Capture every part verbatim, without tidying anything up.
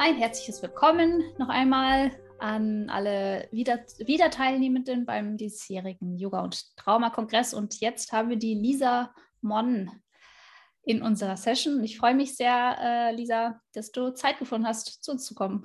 ein herzliches Willkommen noch einmal an alle wieder, wieder Teilnehmenden beim diesjährigen Yoga- und Trauma-Kongress. Und jetzt haben wir die Lisa Mon in unserer Session. Ich freue mich sehr, äh, Lisa, dass du Zeit gefunden hast, zu uns zu kommen.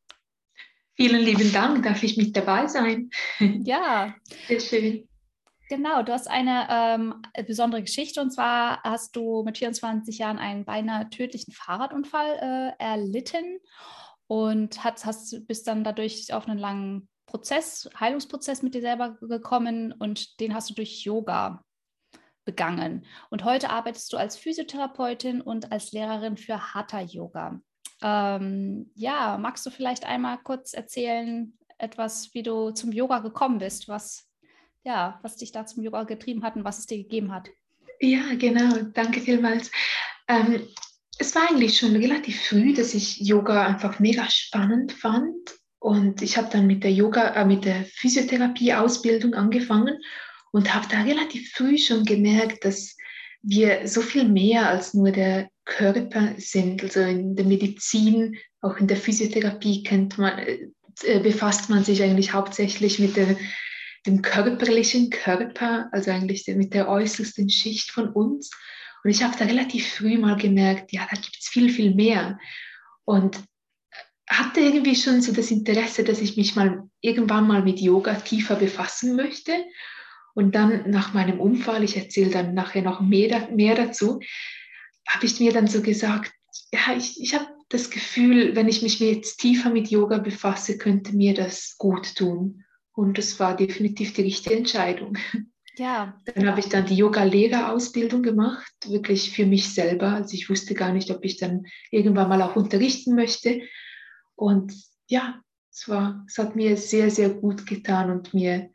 Vielen lieben Dank, darf ich mit dabei sein? Ja. Sehr schön. Genau, du hast eine ähm, besondere Geschichte, und zwar hast du mit vierundzwanzig Jahren einen beinahe tödlichen Fahrradunfall äh, erlitten und hast, hast, bist dann dadurch auf einen langen Prozess, Heilungsprozess mit dir selber gekommen, und den hast du durch Yoga begangen. Und heute arbeitest du als Physiotherapeutin und als Lehrerin für Hatha Yoga. Ähm, ja, magst du vielleicht einmal kurz erzählen, etwas, wie du zum Yoga gekommen bist, was Ja, was dich da zum Yoga getrieben hat und was es dir gegeben hat? Ja, genau, danke vielmals. Ähm, es war eigentlich schon relativ früh, dass ich Yoga einfach mega spannend fand. Und ich habe dann mit der Yoga, äh, mit der Physiotherapie-Ausbildung angefangen und habe da relativ früh schon gemerkt, dass wir so viel mehr als nur der Körper sind. Also in der Medizin, auch in der Physiotherapie kennt man, äh, befasst man sich eigentlich hauptsächlich mit der dem körperlichen Körper, also eigentlich mit der äußersten Schicht von uns. Und ich habe da relativ früh mal gemerkt, ja, da gibt es viel, viel mehr. Und hatte irgendwie schon so das Interesse, dass ich mich mal irgendwann mal mit Yoga tiefer befassen möchte. Und dann nach meinem Unfall, ich erzähle dann nachher noch mehr, mehr dazu, habe ich mir dann so gesagt, ja, ich, ich habe das Gefühl, wenn ich mich jetzt tiefer mit Yoga befasse, könnte mir das gut tun. Und das war definitiv die richtige Entscheidung. Ja. Dann habe ich dann die Yoga-Lehrerausbildung gemacht, wirklich für mich selber. Also ich wusste gar nicht, ob ich dann irgendwann mal auch unterrichten möchte. Und ja, es war, es hat mir sehr, sehr gut getan und mir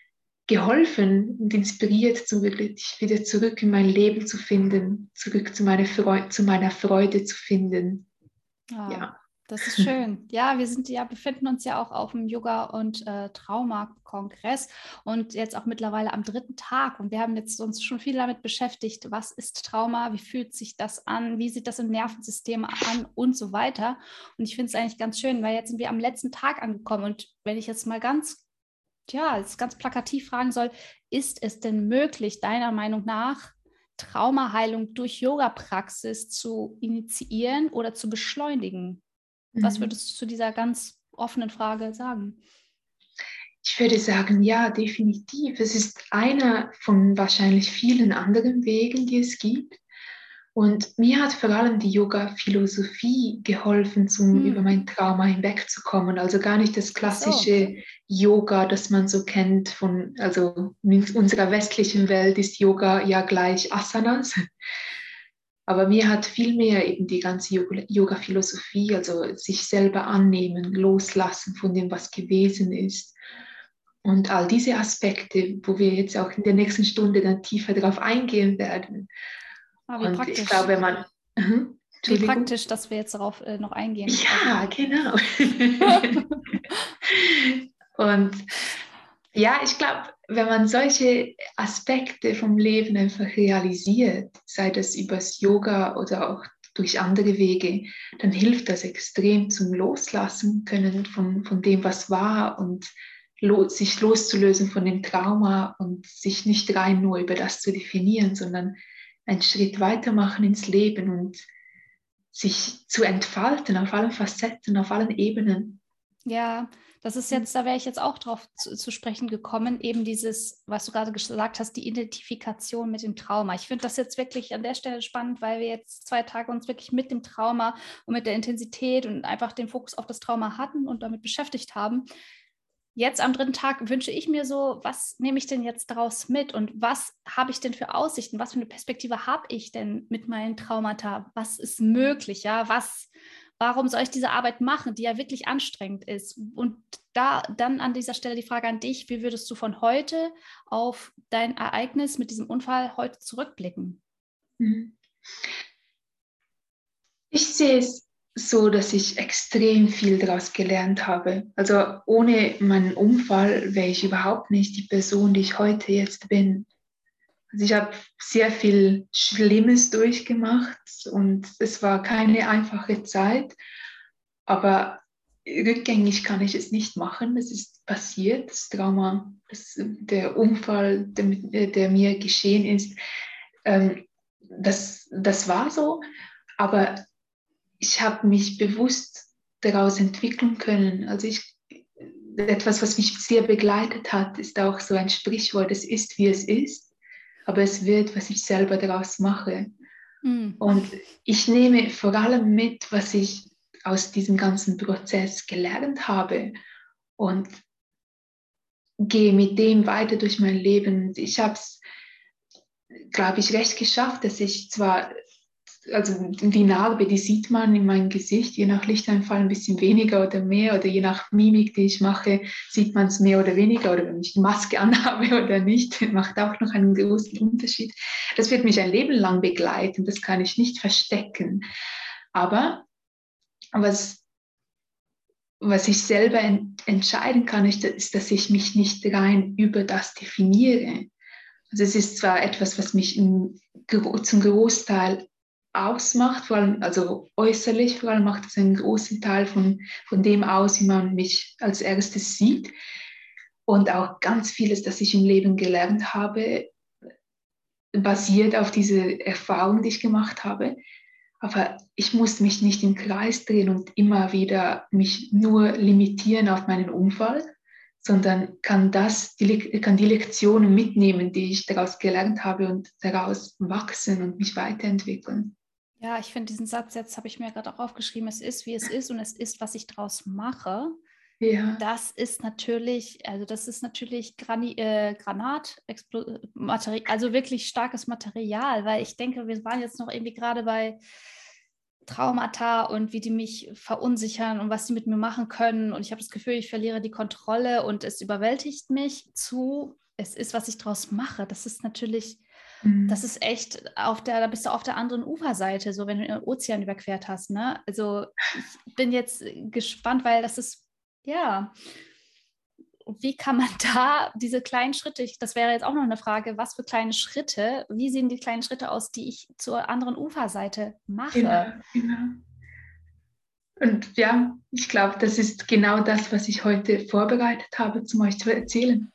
geholfen und inspiriert, so wirklich wieder zurück in mein Leben zu finden, zurück zu meiner Freude, zu meiner Freude zu finden. Ja, Ja. das ist schön. Ja, wir sind ja, befinden uns ja auch auf dem Yoga- und äh, Trauma-Kongress und jetzt auch mittlerweile am dritten Tag. Und wir haben jetzt uns schon viel damit beschäftigt, was ist Trauma, wie fühlt sich das an, wie sieht das im Nervensystem an und so weiter. Und ich finde es eigentlich ganz schön, weil jetzt sind wir am letzten Tag angekommen. Und wenn ich jetzt mal ganz, ja, jetzt ganz plakativ fragen soll, ist es denn möglich, deiner Meinung nach, Traumaheilung durch Yoga-Praxis zu initiieren oder zu beschleunigen? Was Mhm. würdest du zu dieser ganz offenen Frage sagen? Ich würde sagen, ja, definitiv. Es ist einer von wahrscheinlich vielen anderen Wegen, die es gibt. Und mir hat vor allem die Yoga-Philosophie geholfen, um über Hm. mein Trauma hinwegzukommen. Also gar nicht das Ach so. klassische Yoga, das man so kennt von, also in unserer westlichen Welt ist Yoga ja gleich Asanas. Aber mir hat vielmehr eben die ganze Yoga-Philosophie, also sich selber annehmen, loslassen von dem, was gewesen ist. Und all diese Aspekte, wo wir jetzt auch in der nächsten Stunde dann tiefer darauf eingehen werden. Ah, wie Und ich praktisch. glaube, wenn man, mhm, Wie Entschuldigung. praktisch, dass wir jetzt darauf äh, noch eingehen. Also. Ja, genau. Und ja, ich glaube, wenn man solche Aspekte vom Leben einfach realisiert, sei das übers Yoga oder auch durch andere Wege, dann hilft das extrem zum Loslassen können von, von dem, was war, und lo sich loszulösen von dem Trauma und sich nicht rein nur über das zu definieren, sondern einen Schritt weitermachen ins Leben und sich zu entfalten auf allen Facetten, auf allen Ebenen. Ja, das ist jetzt, da wäre ich jetzt auch drauf zu, zu sprechen gekommen, eben dieses, was du gerade gesagt hast, die Identifikation mit dem Trauma. Ich finde das jetzt wirklich an der Stelle spannend, weil wir jetzt zwei Tage uns wirklich mit dem Trauma und mit der Intensität und einfach den Fokus auf das Trauma hatten und damit beschäftigt haben. Jetzt am dritten Tag wünsche ich mir so, was nehme ich denn jetzt daraus mit und was habe ich denn für Aussichten, was für eine Perspektive habe ich denn mit meinen Traumata, was ist möglich, ja, was, warum soll ich diese Arbeit machen, die ja wirklich anstrengend ist? Und da dann an dieser Stelle die Frage an dich, wie würdest du von heute auf dein Ereignis mit diesem Unfall heute zurückblicken? Ich sehe es so, dass ich extrem viel daraus gelernt habe. Also ohne meinen Unfall wäre ich überhaupt nicht die Person, die ich heute jetzt bin. Also ich habe sehr viel Schlimmes durchgemacht und es war keine einfache Zeit. aber rückgängig kann ich es nicht machen. Es ist passiert, das Trauma, das, der Unfall, der, der mir geschehen ist, ähm, das, das war so, aber ich habe mich bewusst daraus entwickeln können. Also ich, etwas, was mich sehr begleitet hat, ist auch so ein Sprichwort: Es ist, wie es ist, aber es wird, was ich selber daraus mache. Mhm. Und ich nehme vor allem mit, was ich aus diesem ganzen Prozess gelernt habe und gehe mit dem weiter durch mein Leben. Ich habe es, glaube ich, recht geschafft, dass ich zwar, also die Narbe, die sieht man in meinem Gesicht, je nach Lichteinfall ein bisschen weniger oder mehr, oder je nach Mimik, die ich mache, sieht man es mehr oder weniger, oder wenn ich die Maske anhabe oder nicht, macht auch noch einen großen Unterschied. Das wird mich ein Leben lang begleiten, das kann ich nicht verstecken. Aber was, was ich selber ent- entscheiden kann, ist, ist, dass ich mich nicht rein über das definiere. Also es ist zwar etwas, was mich im, zum Großteil ausmacht, vor allem, also äußerlich, vor allem macht es einen großen Teil von, von dem aus, wie man mich als erstes sieht. Und auch ganz vieles, das ich im Leben gelernt habe, basiert auf diese Erfahrung, die ich gemacht habe. Aber ich muss mich nicht im Kreis drehen und immer wieder mich nur limitieren auf meinen Unfall, sondern kann, das, die, kann die Lektionen mitnehmen, die ich daraus gelernt habe, und daraus wachsen und mich weiterentwickeln. Ja, ich finde diesen Satz, jetzt habe ich mir gerade auch aufgeschrieben, es ist, wie es ist, und es ist, was ich daraus mache. Ja. Das ist natürlich, also das ist natürlich Grani, äh, Granat, Material, also wirklich starkes Material, weil ich denke, wir waren jetzt noch irgendwie gerade bei Traumata und wie die mich verunsichern und was die mit mir machen können, und ich habe das Gefühl, ich verliere die Kontrolle und es überwältigt mich, zu, es ist, was ich daraus mache. Das ist natürlich, mhm. das ist echt, auf der, da bist du auf der anderen Uferseite, so wenn du den Ozean überquert hast, ne? Also ich bin jetzt gespannt, weil das ist, ja, wie kann man da diese kleinen Schritte, das wäre jetzt auch noch eine Frage, was für kleine Schritte, wie sehen die kleinen Schritte aus, die ich zur anderen Uferseite mache? Genau, genau. Und ja, ich glaube, das ist genau das, was ich heute vorbereitet habe, um euch zu erzählen.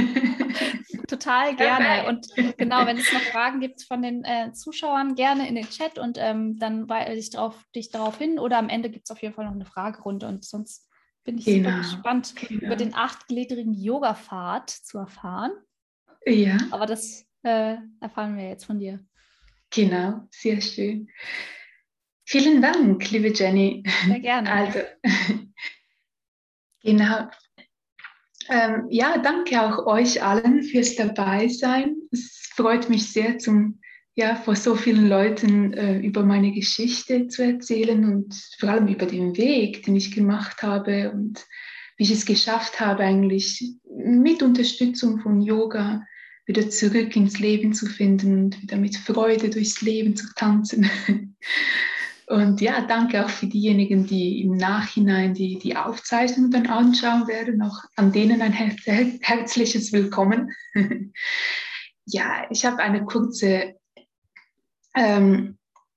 Total gerne. Und genau, wenn es noch Fragen gibt von den äh, Zuschauern, gerne in den Chat, und ähm, dann weise ich drauf, dich darauf hin. Oder am Ende gibt es auf jeden Fall noch eine Fragerunde. Und sonst bin ich genau, super gespannt, genau. über den achtgliedrigen Yoga-Pfad zu erfahren. Ja. Aber das äh, erfahren wir jetzt von dir. Genau, sehr schön. Vielen Dank, liebe Jenny. Sehr gerne. Also, genau. Ähm, ja, danke auch euch allen fürs Dabeisein. Es freut mich sehr, zum, ja, vor so vielen Leuten äh, über meine Geschichte zu erzählen und vor allem über den Weg, den ich gemacht habe und wie ich es geschafft habe, eigentlich mit Unterstützung von Yoga wieder zurück ins Leben zu finden und wieder mit Freude durchs Leben zu tanzen. Und ja, danke auch für diejenigen, die im Nachhinein die, die Aufzeichnung dann anschauen werden. Auch an denen ein her- herzliches Willkommen. Ja, ich habe eine kurze, ähm,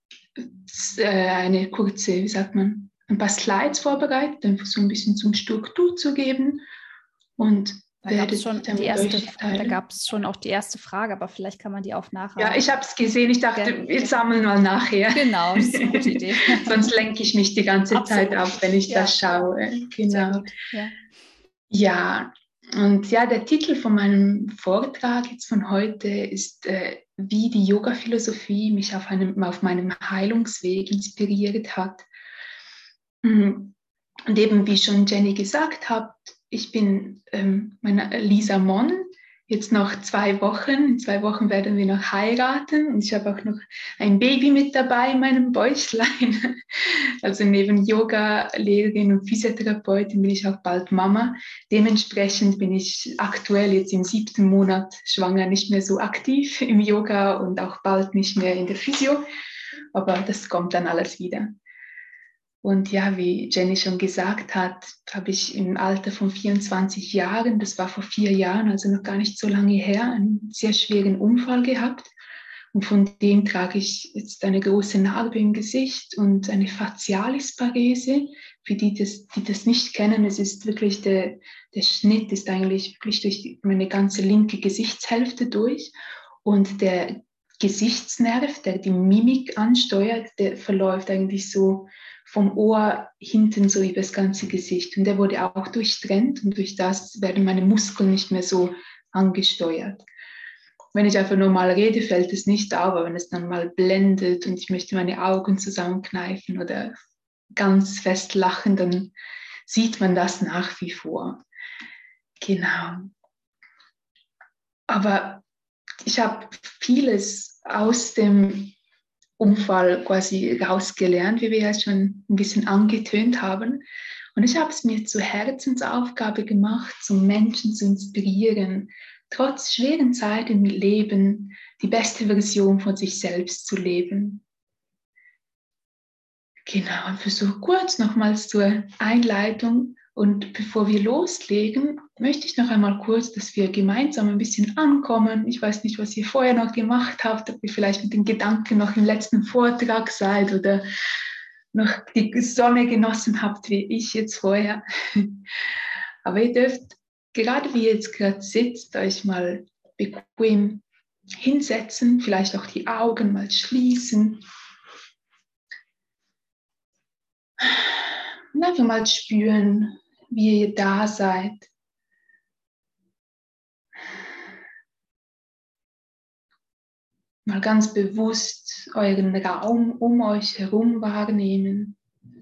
eine kurze, wie sagt man, ein paar Slides vorbereitet, einfach so ein bisschen zum Struktur zu geben. Und Da gab es schon, die erste, da gab es schon auch die erste Frage, aber vielleicht kann man die auch nachher. Ja, ich habe es gesehen. Ich dachte, ja, wir sammeln mal nachher. Genau, das ist eine gute Idee. Sonst lenke ich mich die ganze Absolut. Zeit ab, wenn ich ja. das schaue. Genau. Ja. ja, und ja, der Titel von meinem Vortrag jetzt von heute ist, äh, wie die Yoga-Philosophie mich auf, einem, auf meinem Heilungsweg inspiriert hat. Und eben, wie schon Jenny gesagt hat, ich bin ähm, meine Lisa Mon, jetzt noch zwei Wochen. In zwei Wochen werden wir noch heiraten, und ich habe auch noch ein Baby mit dabei in meinem Bäuchlein. Also neben Yoga-Lehrerin und Physiotherapeutin bin ich auch bald Mama. Dementsprechend bin ich aktuell jetzt im siebten Monat schwanger nicht mehr so aktiv im Yoga und auch bald nicht mehr in der Physio. Aber das kommt dann alles wieder. Und ja, wie Jenny schon gesagt hat, habe ich im Alter von vierundzwanzig Jahren, das war vor vier Jahren, also noch gar nicht so lange her, einen sehr schweren Unfall gehabt. Und von dem trage ich jetzt eine große Narbe im Gesicht und eine Facialisparese, für die das, die das nicht kennen, es ist wirklich der, der Schnitt ist eigentlich wirklich durch die, meine ganze linke Gesichtshälfte durch und der Gesichtsnerv, der die Mimik ansteuert, der verläuft eigentlich so vom Ohr hinten so über das ganze Gesicht und der wurde auch durchtrennt und durch das werden meine Muskeln nicht mehr so angesteuert. Wenn ich einfach normal rede, fällt es nicht auf, aber wenn es dann mal blendet und ich möchte meine Augen zusammenkneifen oder ganz fest lachen, dann sieht man das nach wie vor. Genau. Aber ich habe vieles aus dem Unfall quasi rausgelernt, wie wir ja schon ein bisschen angetönt haben. Und ich habe es mir zur Herzensaufgabe gemacht, zum Menschen zu inspirieren, trotz schweren Zeiten im Leben die beste Version von sich selbst zu leben. Genau, und versuche kurz nochmals zur Einleitung. Und bevor wir loslegen, möchte ich noch einmal kurz, dass wir gemeinsam ein bisschen ankommen. Ich weiß nicht, was ihr vorher noch gemacht habt, ob ihr vielleicht mit den Gedanken noch im letzten Vortrag seid oder noch die Sonne genossen habt, wie ich jetzt vorher. Aber ihr dürft, gerade wie ihr jetzt gerade sitzt, euch mal bequem hinsetzen, vielleicht auch die Augen mal schließen. Und einfach mal spüren, wie ihr da seid. Mal ganz bewusst euren Raum um euch herum wahrnehmen.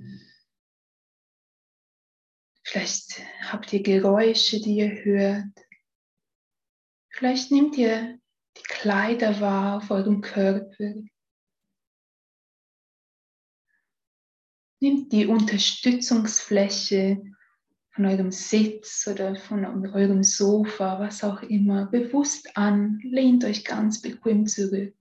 Vielleicht habt ihr Geräusche, die ihr hört. Vielleicht nehmt ihr die Kleider wahr auf eurem Körper. Nehmt die Unterstützungsfläche von eurem Sitz oder von eurem Sofa, was auch immer, bewusst an. Lehnt euch ganz bequem zurück.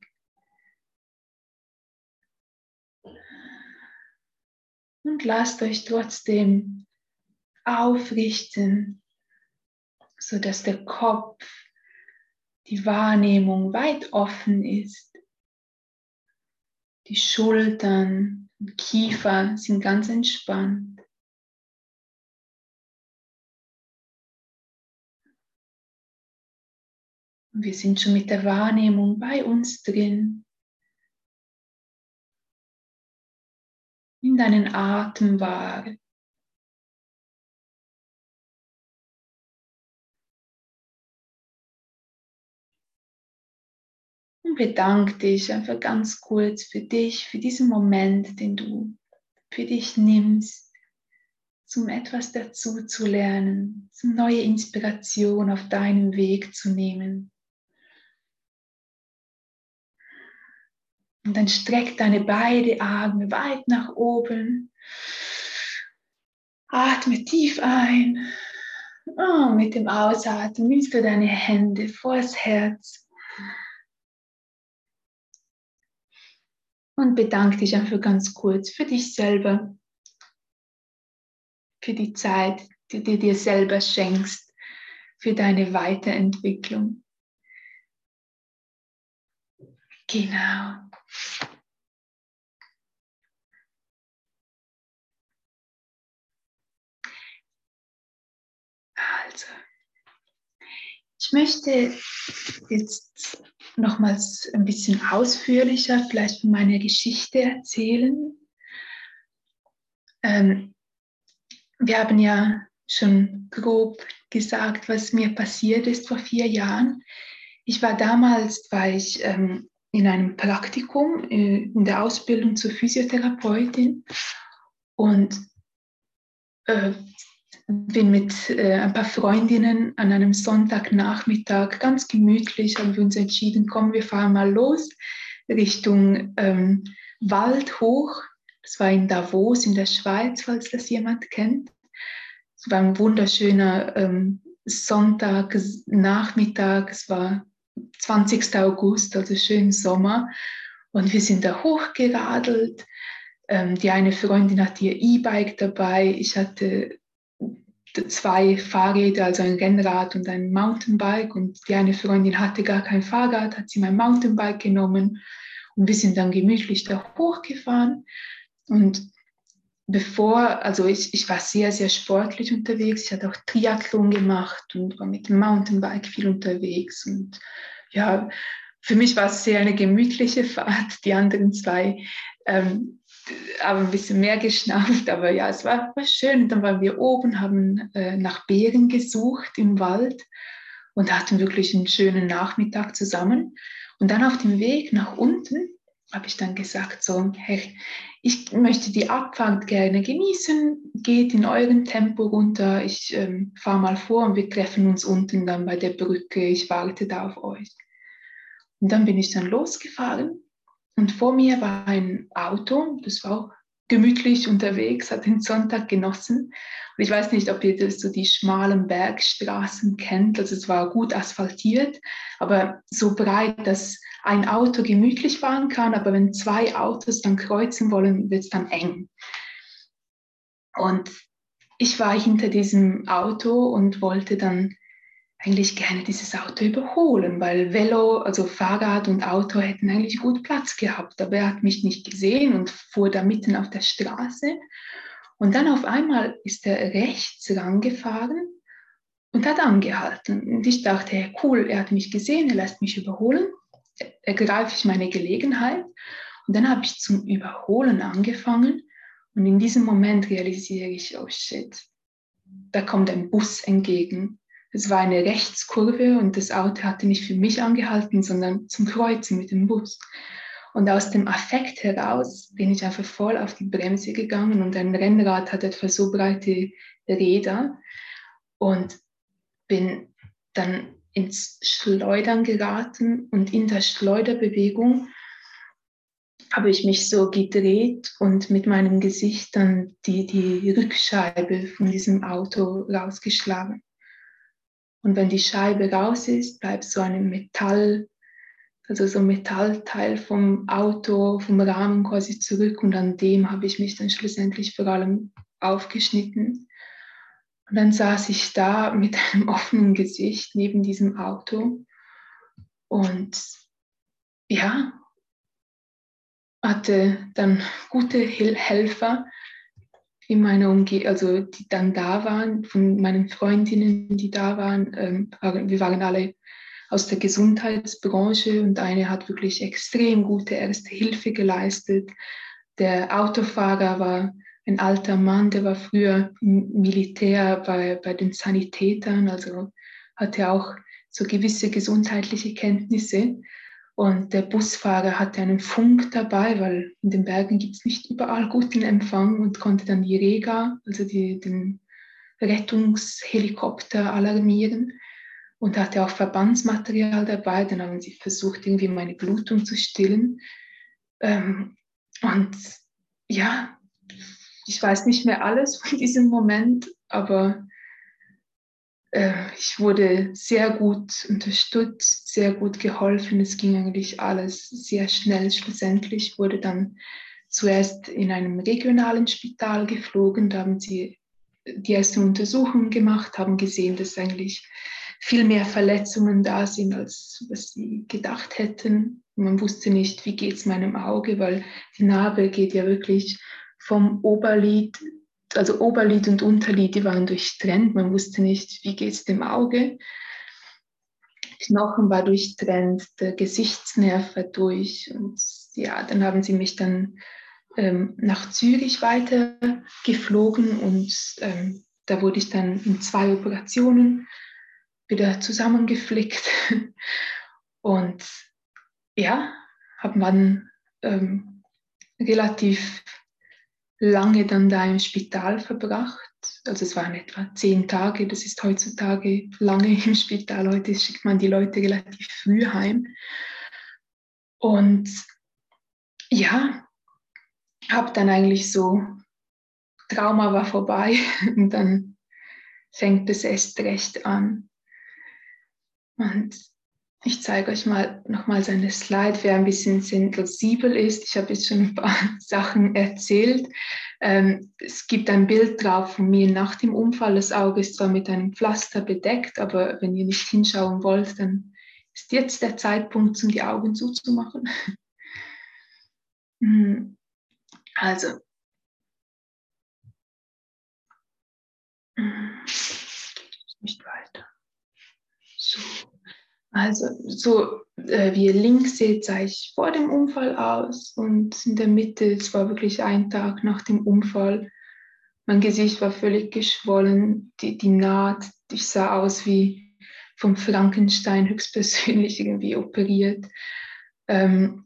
Und lasst euch trotzdem aufrichten, sodass der Kopf, die Wahrnehmung weit offen ist. Die Schultern und Kiefer sind ganz entspannt. Und wir sind schon mit der Wahrnehmung bei uns drin. Nimm deinen Atem wahr. Und bedanke dich einfach ganz kurz für dich, für diesen Moment, den du für dich nimmst, um etwas dazu zu lernen, um neue Inspiration auf deinem Weg zu nehmen. Und dann streck deine beiden Arme weit nach oben. Atme tief ein. Oh, mit dem Ausatmen nimmst du deine Hände vors Herz. Und bedanke dich einfach ganz kurz für dich selber. Für die Zeit, die du dir selber schenkst. Für deine Weiterentwicklung. Genau. Also, ich möchte jetzt nochmals ein bisschen ausführlicher vielleicht von meiner Geschichte erzählen. Ähm, wir haben ja schon grob gesagt, was mir passiert ist vor vier Jahren. Ich war damals, war ich ähm, in einem Praktikum äh, in der Ausbildung zur Physiotherapeutin und äh, bin mit äh, ein paar Freundinnen an einem Sonntagnachmittag ganz gemütlich, haben wir uns entschieden, komm, wir fahren mal los Richtung ähm, Wald hoch. Das war in Davos in der Schweiz, falls das jemand kennt. Es war ein wunderschöner ähm, Sonntagnachmittag, es war zwanzigster August, also schön Sommer. Und wir sind da hochgeradelt. Ähm, die eine Freundin hatte ihr E-Bike dabei, ich hatte zwei Fahrräder, also ein Rennrad und ein Mountainbike und die eine Freundin hatte gar kein Fahrrad, hat sie mein Mountainbike genommen und wir sind dann gemütlich da hochgefahren und bevor, also ich, ich war sehr, sehr sportlich unterwegs. Ich hatte auch Triathlon gemacht und war mit dem Mountainbike viel unterwegs. Und ja, für mich war es sehr eine gemütliche Fahrt. Die anderen zwei ähm, haben ein bisschen mehr geschnauft, aber ja, es war, war schön. Und dann waren wir oben, haben äh, nach Beeren gesucht im Wald und hatten wirklich einen schönen Nachmittag zusammen. Und dann auf dem Weg nach unten habe ich dann gesagt, so, hey, ich möchte die Abfahrt gerne genießen, geht in eurem Tempo runter, ich ähm, fahre mal vor und wir treffen uns unten dann bei der Brücke, ich warte da auf euch. Und dann bin ich dann losgefahren und vor mir war ein Auto, das war auch gemütlich unterwegs, hat den Sonntag genossen. Und ich weiß nicht, ob ihr das, so die schmalen Bergstraßen kennt, also es war gut asphaltiert, aber so breit, dass ein Auto gemütlich fahren kann, aber wenn zwei Autos dann kreuzen wollen, wird es dann eng. Und ich war hinter diesem Auto und wollte dann eigentlich gerne dieses Auto überholen, weil Velo, also Fahrrad und Auto hätten eigentlich gut Platz gehabt, aber er hat mich nicht gesehen und fuhr da mitten auf der Straße. Und dann auf einmal ist er rechts rangefahren und hat angehalten. Und ich dachte, hey, cool, er hat mich gesehen, er lässt mich überholen, ergreife ich meine Gelegenheit. Und dann habe ich zum Überholen angefangen und in diesem Moment realisiere ich, oh shit, da kommt ein Bus entgegen. Es war eine Rechtskurve und das Auto hatte nicht für mich angehalten, sondern zum Kreuzen mit dem Bus. Und aus dem Affekt heraus bin ich einfach voll auf die Bremse gegangen und ein Rennrad hat etwa so breite Räder und bin dann ins Schleudern geraten und in der Schleuderbewegung habe ich mich so gedreht und mit meinem Gesicht dann die, die Rückscheibe von diesem Auto rausgeschlagen. Und wenn die Scheibe raus ist, bleibt so ein Metall, also so ein Metallteil vom Auto, vom Rahmen quasi zurück und an dem habe ich mich dann schlussendlich vor allem aufgeschnitten. Und dann saß ich da mit einem offenen Gesicht neben diesem Auto und ja, hatte dann gute Helfer in meiner Umgebung, also die dann da waren, von meinen Freundinnen, die da waren. Ähm, wir waren alle aus der Gesundheitsbranche und eine hat wirklich extrem gute Erste Hilfe geleistet. Der Autofahrer war ein alter Mann, der war früher Militär bei, bei den Sanitätern, also hatte auch so gewisse gesundheitliche Kenntnisse. Und der Busfahrer hatte einen Funk dabei, weil in den Bergen gibt es nicht überall guten Empfang und konnte dann die Rega, also die, den Rettungshelikopter alarmieren und hatte auch Verbandsmaterial dabei. Dann haben sie versucht, irgendwie meine Blutung zu stillen. Ähm, und ja, ich weiß nicht mehr alles von diesem Moment, aber ich wurde sehr gut unterstützt, sehr gut geholfen. Es ging eigentlich alles sehr schnell. Schlussendlich wurde dann zuerst in einem regionalen Spital geflogen. Da haben sie die erste Untersuchung gemacht, haben gesehen, dass eigentlich viel mehr Verletzungen da sind, als was sie gedacht hätten. Man wusste nicht, wie geht es meinem Auge, weil die Narbe geht ja wirklich vom Oberlid, also Oberlid und Unterlid, die waren durchtrennt. Man wusste nicht, wie geht es dem Auge. Knochen war durchtrennt, der Gesichtsnerv war durch. Und ja, dann haben sie mich dann ähm, nach Zürich weiter geflogen und ähm, da wurde ich dann in zwei Operationen wieder zusammengeflickt. Und ja, habe man ähm, relativ lange dann da im Spital verbracht. Also es waren etwa zehn Tage, das ist heutzutage lange im Spital. Heute schickt man die Leute relativ früh heim. Und ja, habe dann eigentlich so, Trauma war vorbei und dann fängt es erst recht an. Und ich zeige euch mal nochmal seine Slide, wer ein bisschen sensibel ist. Ich habe jetzt schon ein paar Sachen erzählt. Ähm, es gibt ein Bild drauf von mir nach dem Unfall. Das Auge ist zwar mit einem Pflaster bedeckt, aber wenn ihr nicht hinschauen wollt, dann ist jetzt der Zeitpunkt, um die Augen zuzumachen. Also, Nicht weiter. So. Also, so äh, wie ihr links seht, sah ich vor dem Unfall aus und in der Mitte, es war wirklich ein Tag nach dem Unfall. Mein Gesicht war völlig geschwollen, die, die Naht, ich sah aus wie vom Frankenstein höchstpersönlich irgendwie operiert. Ähm,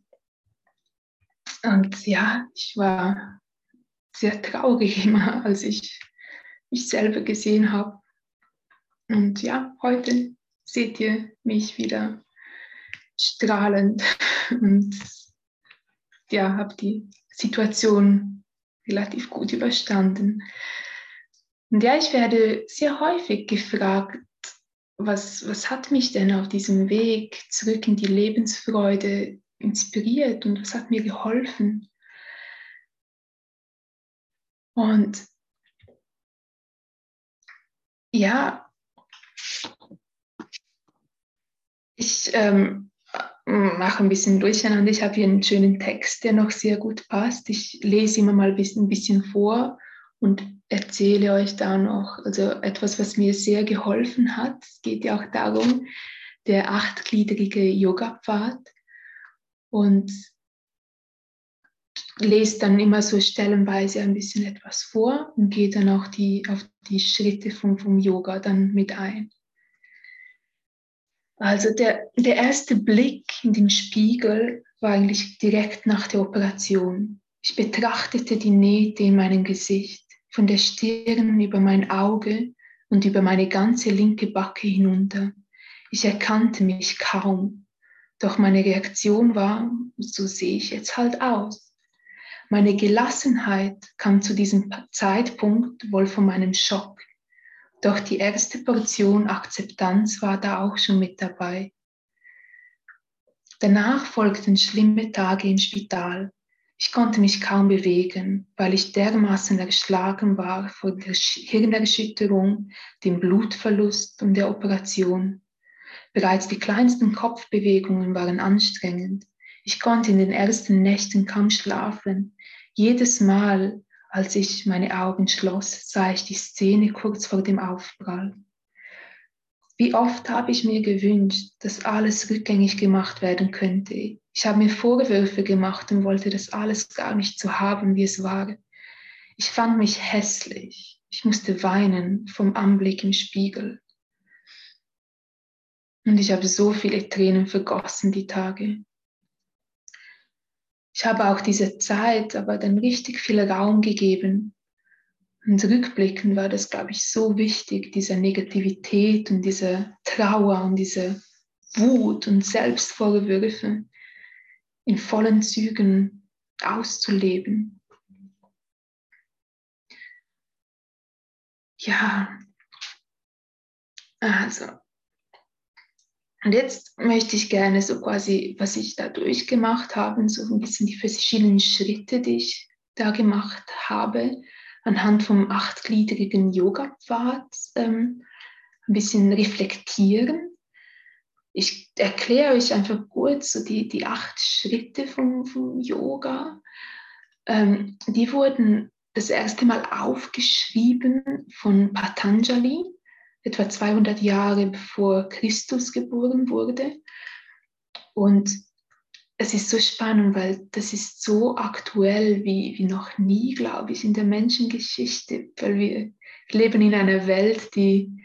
und ja, ich war sehr traurig immer, als ich mich selber gesehen habe. Und ja, heute seht ihr mich wieder strahlend und ja, habe die Situation relativ gut überstanden. Und ja, ich werde sehr häufig gefragt, was, was hat mich denn auf diesem Weg zurück in die Lebensfreude inspiriert und was hat mir geholfen? Und ja, ich ähm, mache ein bisschen durcheinander. Ich habe hier einen schönen Text, der noch sehr gut passt. Ich lese immer mal ein bisschen, ein bisschen vor und erzähle euch da noch also etwas, was mir sehr geholfen hat. Es geht ja auch darum, der achtgliedrige Yoga-Pfad. Und lese dann immer so stellenweise ein bisschen etwas vor und gehe dann auch die, auf die Schritte vom, vom Yoga dann mit ein. Also der, der erste Blick in den Spiegel war eigentlich direkt nach der Operation. Ich betrachtete die Nähte in meinem Gesicht, von der Stirn über mein Auge und über meine ganze linke Backe hinunter. Ich erkannte mich kaum, doch meine Reaktion war, so sehe ich jetzt halt aus. Meine Gelassenheit kam zu diesem Zeitpunkt wohl von meinem Schock. Doch die erste Portion Akzeptanz war da auch schon mit dabei. Danach folgten schlimme Tage im Spital. Ich konnte mich kaum bewegen, weil ich dermaßen erschlagen war von der Hirnerschütterung, dem Blutverlust und der Operation. Bereits die kleinsten Kopfbewegungen waren anstrengend. Ich konnte in den ersten Nächten kaum schlafen. Jedes Mal, als ich meine Augen schloss, sah ich die Szene kurz vor dem Aufprall. Wie oft habe ich mir gewünscht, dass alles rückgängig gemacht werden könnte. Ich habe mir Vorwürfe gemacht und wollte das alles gar nicht so haben, wie es war. Ich fand mich hässlich. Ich musste weinen vom Anblick im Spiegel. Und ich habe so viele Tränen vergossen die Tage. Ich habe auch diese Zeit aber dann richtig viel Raum gegeben. Und rückblickend war das, glaube ich, so wichtig, diese Negativität und diese Trauer und diese Wut und Selbstvorwürfe in vollen Zügen auszuleben. Ja, also. Und jetzt möchte ich gerne so quasi, was ich da durchgemacht habe, so ein bisschen die verschiedenen Schritte, die ich da gemacht habe, anhand vom achtgliedrigen Yoga-Pfad ähm, ein bisschen reflektieren. Ich erkläre euch einfach kurz so die, die acht Schritte vom, vom Yoga. Ähm, die wurden das erste Mal aufgeschrieben von Patanjali, etwa zweihundert Jahre bevor Christus geboren wurde. Und es ist so spannend, weil das ist so aktuell wie, wie noch nie, glaube ich, in der Menschengeschichte, weil wir leben in einer Welt, die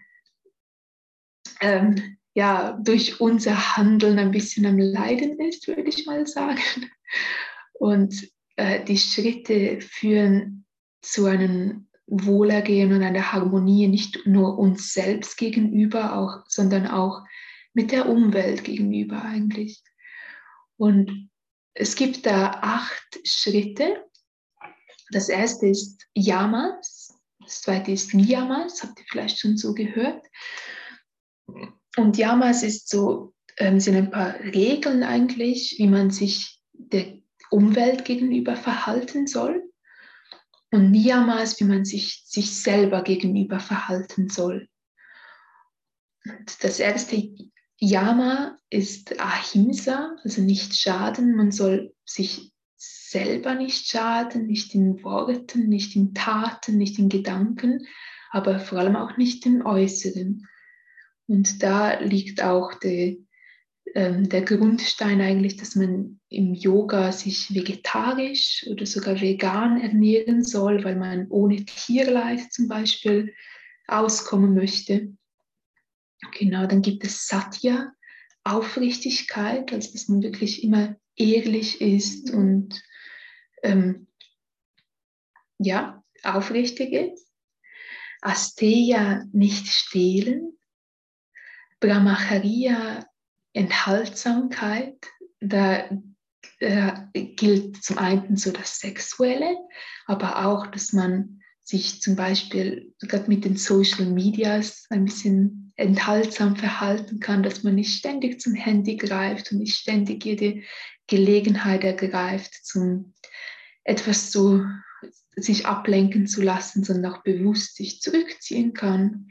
ähm, ja, durch unser Handeln ein bisschen am Leiden ist, würde ich mal sagen. Und äh, die Schritte führen zu einem Wohlergehen und einer Harmonie nicht nur uns selbst gegenüber, auch, sondern auch mit der Umwelt gegenüber eigentlich. Und es gibt da acht Schritte. Das erste ist Yamas, das zweite ist Niyamas, habt ihr vielleicht schon so gehört. Und Yamas ist so, ähm, sind ein paar Regeln eigentlich, wie man sich der Umwelt gegenüber verhalten soll. Und Niyamas, wie man sich, sich selber gegenüber verhalten soll. Und das erste Yama ist Ahimsa, also nicht schaden. Man soll sich selber nicht schaden, nicht in Worten, nicht in Taten, nicht in Gedanken. aber vor allem auch nicht im Äußeren. Und da liegt auch die, ähm, der Grundstein eigentlich, dass man im Yoga sich vegetarisch oder sogar vegan ernähren soll, weil man ohne Tierleid zum Beispiel auskommen möchte. Genau, dann gibt es Satya, Aufrichtigkeit, also dass man wirklich immer ehrlich ist und ähm, ja, aufrichtig ist. Asteya, nicht stehlen. Brahmacharya, Enthaltsamkeit. Da äh, gilt zum einen so das Sexuelle, aber auch, dass man sich zum Beispiel gerade mit den Social Medias ein bisschen enthaltsam verhalten kann, dass man nicht ständig zum Handy greift und nicht ständig jede Gelegenheit ergreift, zum etwas zu sich ablenken zu lassen, sondern auch bewusst sich zurückziehen kann.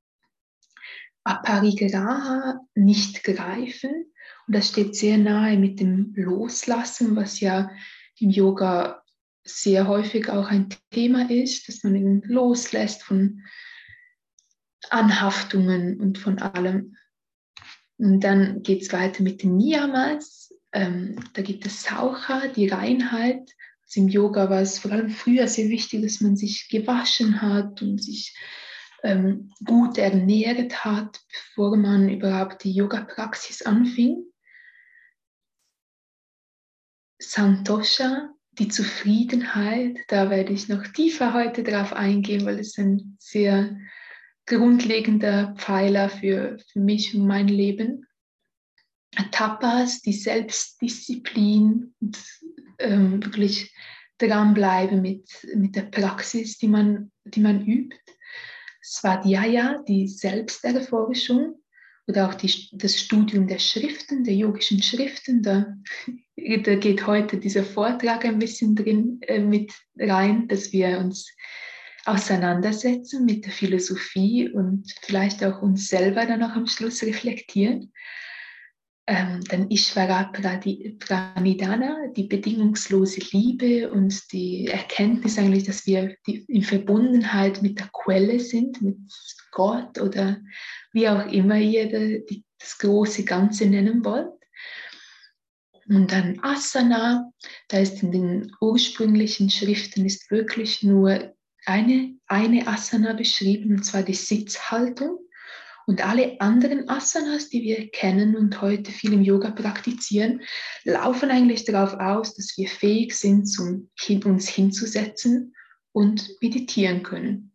Aparigraha, nicht greifen. Und das steht sehr nahe mit dem Loslassen, was ja im Yoga sehr häufig auch ein Thema ist, dass man eben loslässt von Anhaftungen und von allem. Und dann geht es weiter mit den Niyamas. Ähm, da gibt es Saucha, die Reinheit. Also im Yoga war es vor allem früher sehr wichtig, dass man sich gewaschen hat und sich ähm, gut ernährt hat, bevor man überhaupt die Yoga-Praxis anfing. Santosha, die Zufriedenheit, da werde ich noch tiefer heute drauf eingehen, weil es ein sehr grundlegender Pfeiler für, für mich und mein Leben. Tapas, die Selbstdisziplin und ähm, wirklich dranbleiben mit, mit der Praxis, die man, die man übt. Svadhyaya, die Selbsterforschung oder auch die, das Studium der Schriften, der yogischen Schriften. Da, da geht heute dieser Vortrag ein bisschen drin äh, mit rein, dass wir uns auseinandersetzen mit der Philosophie und vielleicht auch uns selber dann auch am Schluss reflektieren. Ähm, dann Ishvara Pranidhana, die bedingungslose Liebe und die Erkenntnis eigentlich, dass wir die, in Verbundenheit mit der Quelle sind, mit Gott oder wie auch immer ihr die, das große Ganze nennen wollt. Und dann Asana, da ist in den ursprünglichen Schriften ist wirklich nur eine, eine Asana beschrieben, und zwar die Sitzhaltung. Und alle anderen Asanas, die wir kennen und heute viel im Yoga praktizieren, laufen eigentlich darauf aus, dass wir fähig sind, zum, uns hinzusetzen und meditieren können.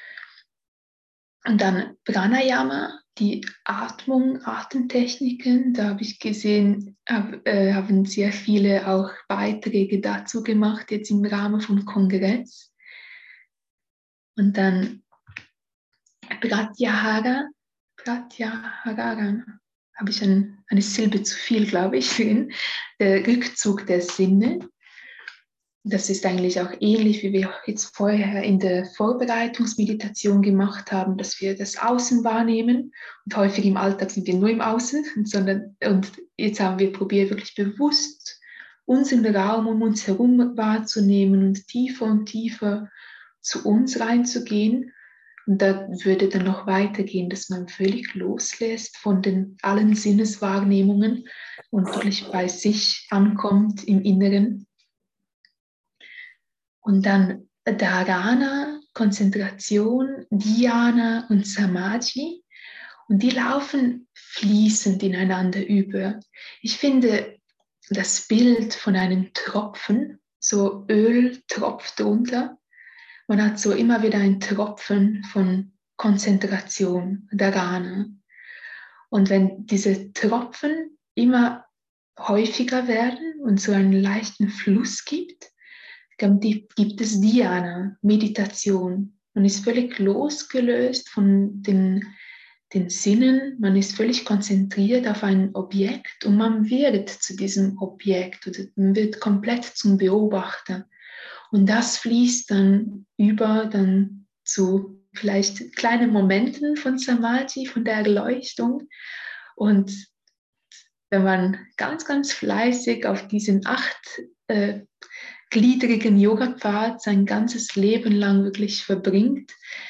Und dann Pranayama, die Atmung, Atemtechniken, da habe ich gesehen, hab, äh, haben sehr viele auch Beiträge dazu gemacht, jetzt im Rahmen vom Kongress. Und dann Pratyahara, Pratyahara, habe ich ein, eine Silbe zu viel, glaube ich, drin. Der Rückzug der Sinne. Das ist eigentlich auch ähnlich, wie wir jetzt vorher in der Vorbereitungsmeditation gemacht haben, dass wir das Außen wahrnehmen. Und häufig im Alltag sind wir nur im Außen, sondern, und jetzt haben wir probiert, wirklich bewusst unseren Raum um uns herum wahrzunehmen und tiefer und tiefer zu uns reinzugehen. Und da würde dann noch weitergehen, dass man völlig loslässt von den allen Sinneswahrnehmungen und wirklich bei sich ankommt im Inneren. Und dann Dharana, Konzentration, Dhyana und Samadhi. Und die laufen fließend ineinander über. Ich finde das Bild von einem Tropfen, so Öl tropft runter. Man hat so immer wieder einen Tropfen von Konzentration, Dharana. Und wenn diese Tropfen immer häufiger werden und so einen leichten Fluss gibt, dann gibt es Dhyana, Meditation. Man ist völlig losgelöst von den, den Sinnen, man ist völlig konzentriert auf ein Objekt und man wird zu diesem Objekt oder man wird komplett zum Beobachter. Und das fließt dann über dann zu vielleicht kleinen Momenten von Samadhi, von der Erleuchtung. Und wenn man ganz, ganz fleißig auf diesen acht äh, gliedrigen Yoga-Pfad sein ganzes Leben lang wirklich verbringt,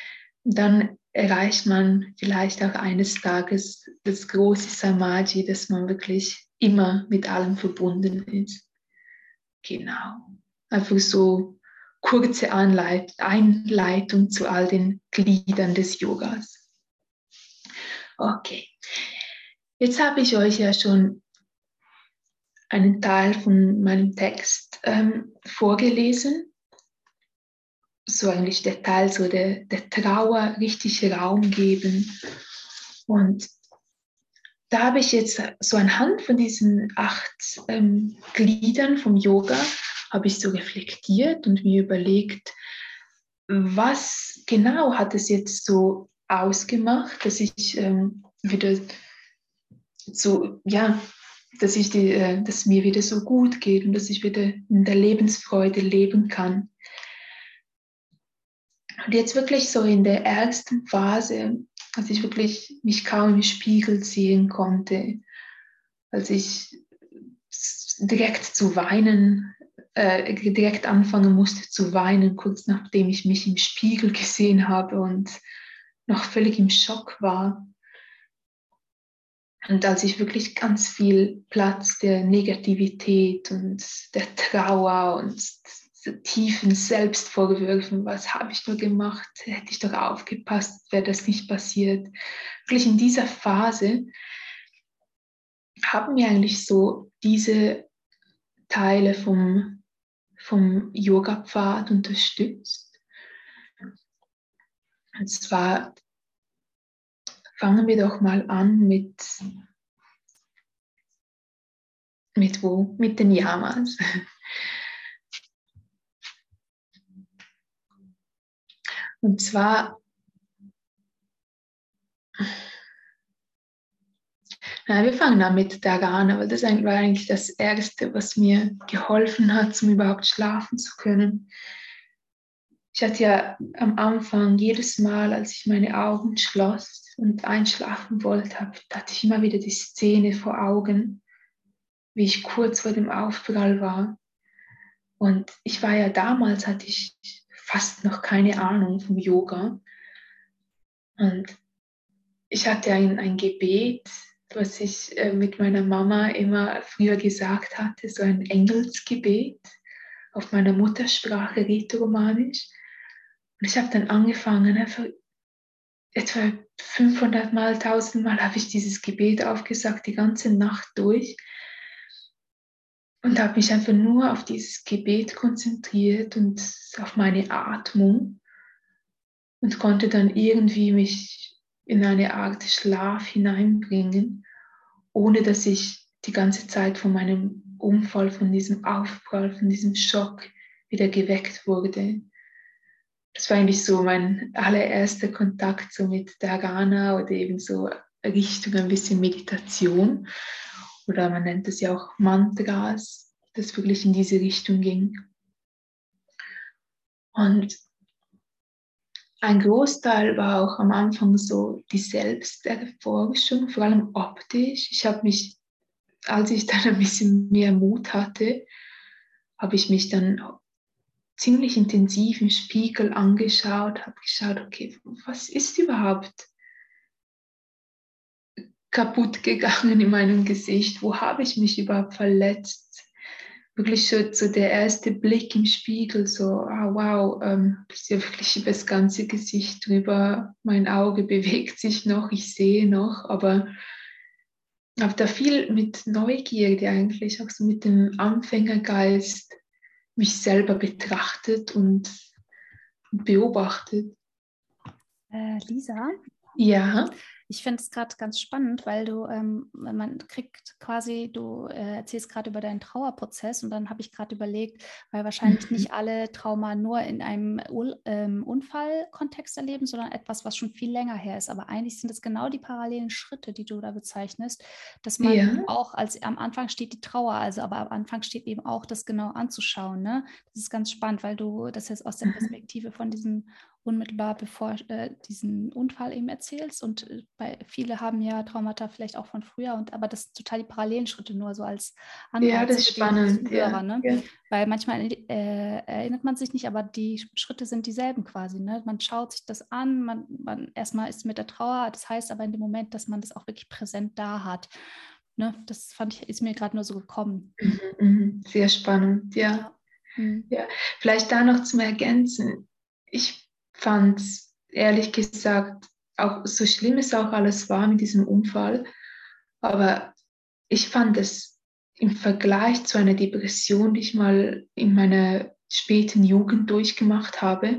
dann erreicht man vielleicht auch eines Tages das große Samadhi, dass man wirklich immer mit allem verbunden ist. Genau. Einfach so kurze Anleit- Einleitung zu all den Gliedern des Yogas. Okay. Jetzt habe ich euch ja schon einen Teil von meinem Text ähm, vorgelesen. So eigentlich der Teil so der, der Trauer richtig Raum geben. Und da habe ich jetzt so anhand von diesen acht ähm, Gliedern vom Yoga, habe ich so reflektiert und mir überlegt, was genau hat es jetzt so ausgemacht, dass ich ähm, wieder so, ja, dass, ich die, äh, dass mir wieder so gut geht und dass ich wieder in der Lebensfreude leben kann. Und jetzt wirklich so in der ersten Phase, als ich wirklich mich kaum im Spiegel sehen konnte, als ich direkt zu weinen, äh, direkt anfangen musste zu weinen, kurz nachdem ich mich im Spiegel gesehen habe und noch völlig im Schock war. Und als ich wirklich ganz viel Platz der Negativität und der Trauer und tiefen Selbstvorwürfen, was habe ich nur gemacht, hätte ich doch aufgepasst, wäre das nicht passiert. Wirklich in dieser Phase haben mir eigentlich so diese Teile vom, vom Yoga-Pfad unterstützt. Und zwar fangen wir doch mal an mit, mit wo? Mit den Yamas. Und zwar, na, wir fangen an mit Dharana, weil das war eigentlich das Erste, was mir geholfen hat, um überhaupt schlafen zu können. Ich hatte ja am Anfang jedes Mal, als ich meine Augen schloss und einschlafen wollte, hatte ich immer wieder die Szene vor Augen, wie ich kurz vor dem Aufprall war. Und ich war ja damals, hatte ich fast noch keine Ahnung vom Yoga. Und ich hatte ein, ein Gebet, was ich äh, mit meiner Mama immer früher gesagt hatte, so ein Engelsgebet auf meiner Muttersprache Rätoromanisch. Und ich habe dann angefangen, einfach etwa fünfhundert Mal, tausend Mal habe ich dieses Gebet aufgesagt, die ganze Nacht durch. Und habe mich einfach nur auf dieses Gebet konzentriert und auf meine Atmung und konnte dann irgendwie mich in eine Art Schlaf hineinbringen, ohne dass ich die ganze Zeit von meinem Unfall, von diesem Aufprall, von diesem Schock wieder geweckt wurde. Das war eigentlich so mein allererster Kontakt so mit Dharana oder eben so Richtung ein bisschen Meditation. Oder man nennt es ja auch Mantras, das wirklich in diese Richtung ging. Und ein Großteil war auch am Anfang so die Selbsterforschung, vor allem optisch. Ich habe mich, als ich dann ein bisschen mehr Mut hatte, habe ich mich dann ziemlich intensiv im Spiegel angeschaut, habe geschaut, okay, was ist überhaupt kaputt gegangen in meinem Gesicht? Wo habe ich mich überhaupt verletzt? Wirklich so, so der erste Blick im Spiegel, so, ah, wow, ähm, das ist ja wirklich über das ganze Gesicht drüber. Mein Auge bewegt sich noch, ich sehe noch, aber ich habe da viel mit Neugierde eigentlich, auch so mit dem Anfängergeist mich selber betrachtet und beobachtet. Äh, Lisa? Ja. Ich finde es gerade ganz spannend, weil du, ähm, man kriegt quasi, du äh, erzählst gerade über deinen Trauerprozess und dann habe ich gerade überlegt, weil wahrscheinlich Mhm. nicht alle Trauma nur in einem Ul ähm, Unfallkontext erleben, sondern etwas, was schon viel länger her ist. Aber eigentlich sind es genau die parallelen Schritte, die du da bezeichnest, dass man Ja. auch, als am Anfang steht die Trauer, also aber am Anfang steht eben auch das genau anzuschauen. Ne? Das ist ganz spannend, weil du das jetzt aus der Mhm. Perspektive von diesem unmittelbar bevor äh, diesen Unfall eben erzählst. Und äh, bei, viele haben ja Traumata vielleicht auch von früher, und aber das sind total die parallelen Schritte, nur so als Ja, das Anreiz ist für die spannend, Zuhörer, ja. ne? Ja, Weil manchmal äh, erinnert man sich nicht, aber die Schritte sind dieselben quasi, ne? Man schaut sich das an, man, man erstmal ist mit der Trauer, das heißt aber in dem Moment, dass man das auch wirklich präsent da hat. Ne? Das fand ich, ist mir gerade nur so gekommen. mhm, mhm. Sehr spannend, ja. Ja. Mhm. Ja, vielleicht da noch zum Ergänzen. Ich fand es ehrlich gesagt, auch so schlimm es auch alles war mit diesem Unfall, aber ich fand es im Vergleich zu einer Depression, die ich mal in meiner späten Jugend durchgemacht habe,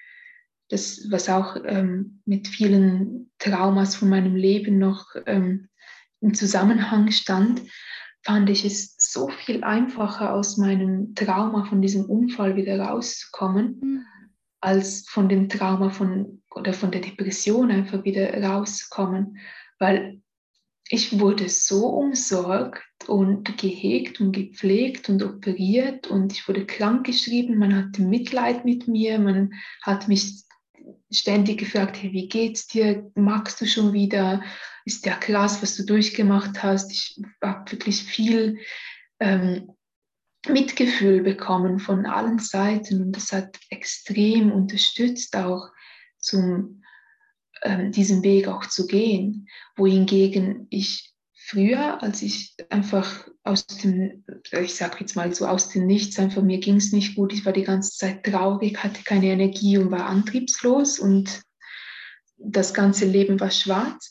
das, was auch ähm, mit vielen Traumas von meinem Leben noch ähm, im Zusammenhang stand, fand ich es so viel einfacher, aus meinem Trauma von diesem Unfall wieder rauszukommen, Mhm. als von dem Trauma von oder von der Depression einfach wieder rauszukommen, weil ich wurde so umsorgt und gehegt und gepflegt und operiert und ich wurde krankgeschrieben, man hatte Mitleid mit mir, man hat mich ständig gefragt, hey, wie geht's dir, magst du schon wieder, ist ja krass, was du durchgemacht hast. Ich habe wirklich viel ähm, Mitgefühl bekommen von allen Seiten und das hat extrem unterstützt, auch zum, ähm, diesen Weg auch zu gehen. Wohingegen ich früher, als ich einfach aus dem, ich sage jetzt mal so aus dem Nichts, einfach mir ging es nicht gut, ich war die ganze Zeit traurig, hatte keine Energie und war antriebslos und das ganze Leben war schwarz,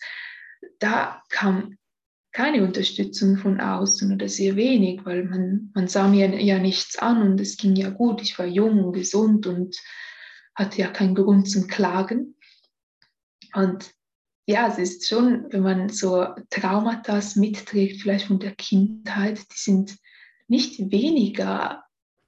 da kam keine Unterstützung von außen oder sehr wenig, weil man, man sah mir ja nichts an und es ging ja gut. Ich war jung und gesund und hatte ja keinen Grund zum Klagen. Und ja, es ist schon, wenn man so Traumata mitträgt, vielleicht von der Kindheit, die sind nicht weniger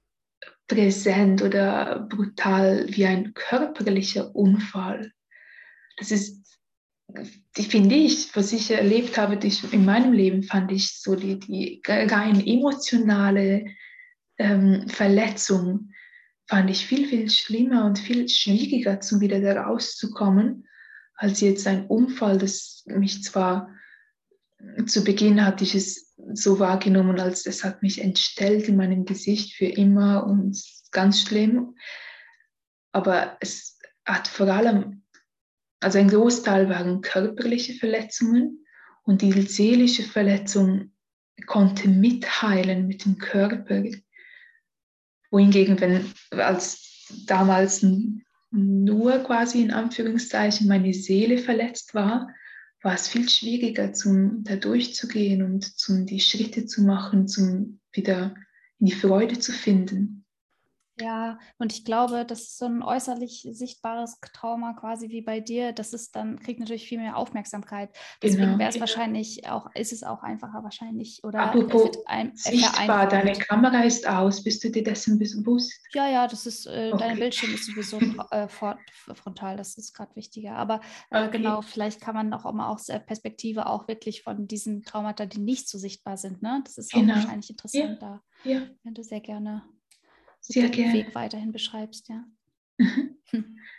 präsent oder brutal wie ein körperlicher Unfall. Das ist, die finde ich, was ich erlebt habe durch, in meinem Leben, fand ich so die, die rein emotionale ähm, Verletzung, fand ich viel, viel schlimmer und viel schwieriger, zum wieder da rauszukommen, als jetzt ein Unfall, das mich zwar zu Beginn hatte ich es so wahrgenommen, als es hat mich entstellt in meinem Gesicht für immer und ganz schlimm, aber es hat vor allem, also ein Großteil waren körperliche Verletzungen und die seelische Verletzung konnte mitheilen mit dem Körper. Wohingegen, wenn als damals nur quasi in Anführungszeichen meine Seele verletzt war, war es viel schwieriger, zum, da durchzugehen und zum, die Schritte zu machen, zum wieder in die Freude zu finden. Ja, und ich glaube, das ist so ein äußerlich sichtbares Trauma quasi wie bei dir. Das ist dann, kriegt natürlich viel mehr Aufmerksamkeit. Deswegen Genau. wäre es wahrscheinlich auch, ist es auch einfacher wahrscheinlich oder er Apropos wird ein, er sichtbar, deine vereinfacht. Kamera ist aus. Bist du dir dessen bewusst? Ja, ja, das ist, äh, dein Okay. Bildschirm ist sowieso fra- äh, fort, frontal, das ist gerade wichtiger. Aber äh, genau, Okay. vielleicht kann man auch immer aus der Perspektive auch wirklich von diesen Traumata, die nicht so sichtbar sind, ne? Das ist auch Genau. wahrscheinlich Ja, interessant da, ja, wenn du sehr gerne so sehr den gerne. Weg weiterhin beschreibst, ja. Mhm. Hm.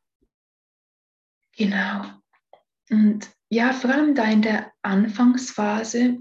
Genau. Und ja, vor allem da in der Anfangsphase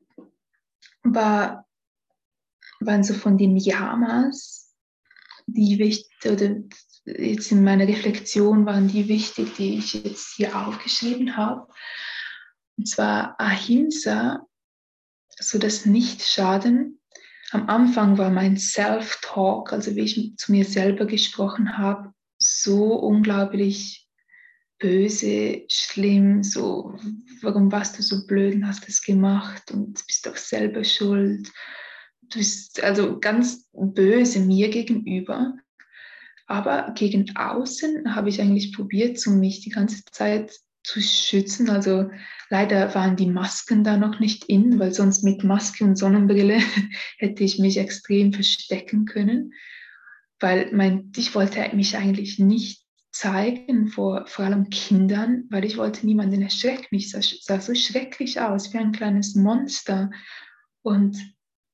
war, waren so von den Yamas die wichtig, oder jetzt in meiner Reflexion waren die wichtig, die ich jetzt hier aufgeschrieben habe. Und zwar Ahimsa, so das Nichtschaden. Am Anfang war mein Self-Talk, also wie ich zu mir selber gesprochen habe, so unglaublich böse, schlimm, so, warum warst du so blöd und hast das gemacht und bist doch selber schuld. Du bist also ganz böse mir gegenüber. Aber gegen außen habe ich eigentlich probiert, um mich die ganze Zeit zu schützen. Also leider waren die Masken da noch nicht in, weil sonst mit Maske und Sonnenbrille hätte ich mich extrem verstecken können. Weil mein, ich wollte mich eigentlich nicht zeigen vor vor allem Kindern, weil ich wollte niemanden erschrecken. Ich sah, sah so schrecklich aus, wie ein kleines Monster. Und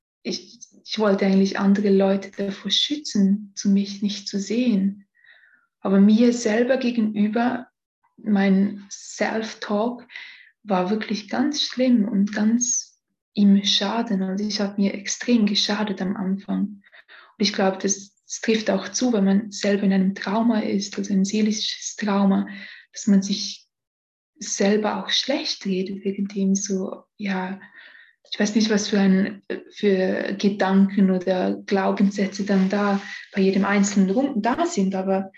ich, ich wollte eigentlich andere Leute davor schützen, zu mich nicht zu sehen. Aber mir selber gegenüber, mein Self-Talk war wirklich ganz schlimm und ganz im Schaden. Also ich habe mir extrem geschadet am Anfang. Und ich glaube, das, das trifft auch zu, wenn man selber in einem Trauma ist, also ein seelisches Trauma, dass man sich selber auch schlecht redet, wegen dem so, ja, ich weiß nicht, was für, ein, für Gedanken oder Glaubenssätze dann da bei jedem Einzelnen rum, da sind, aber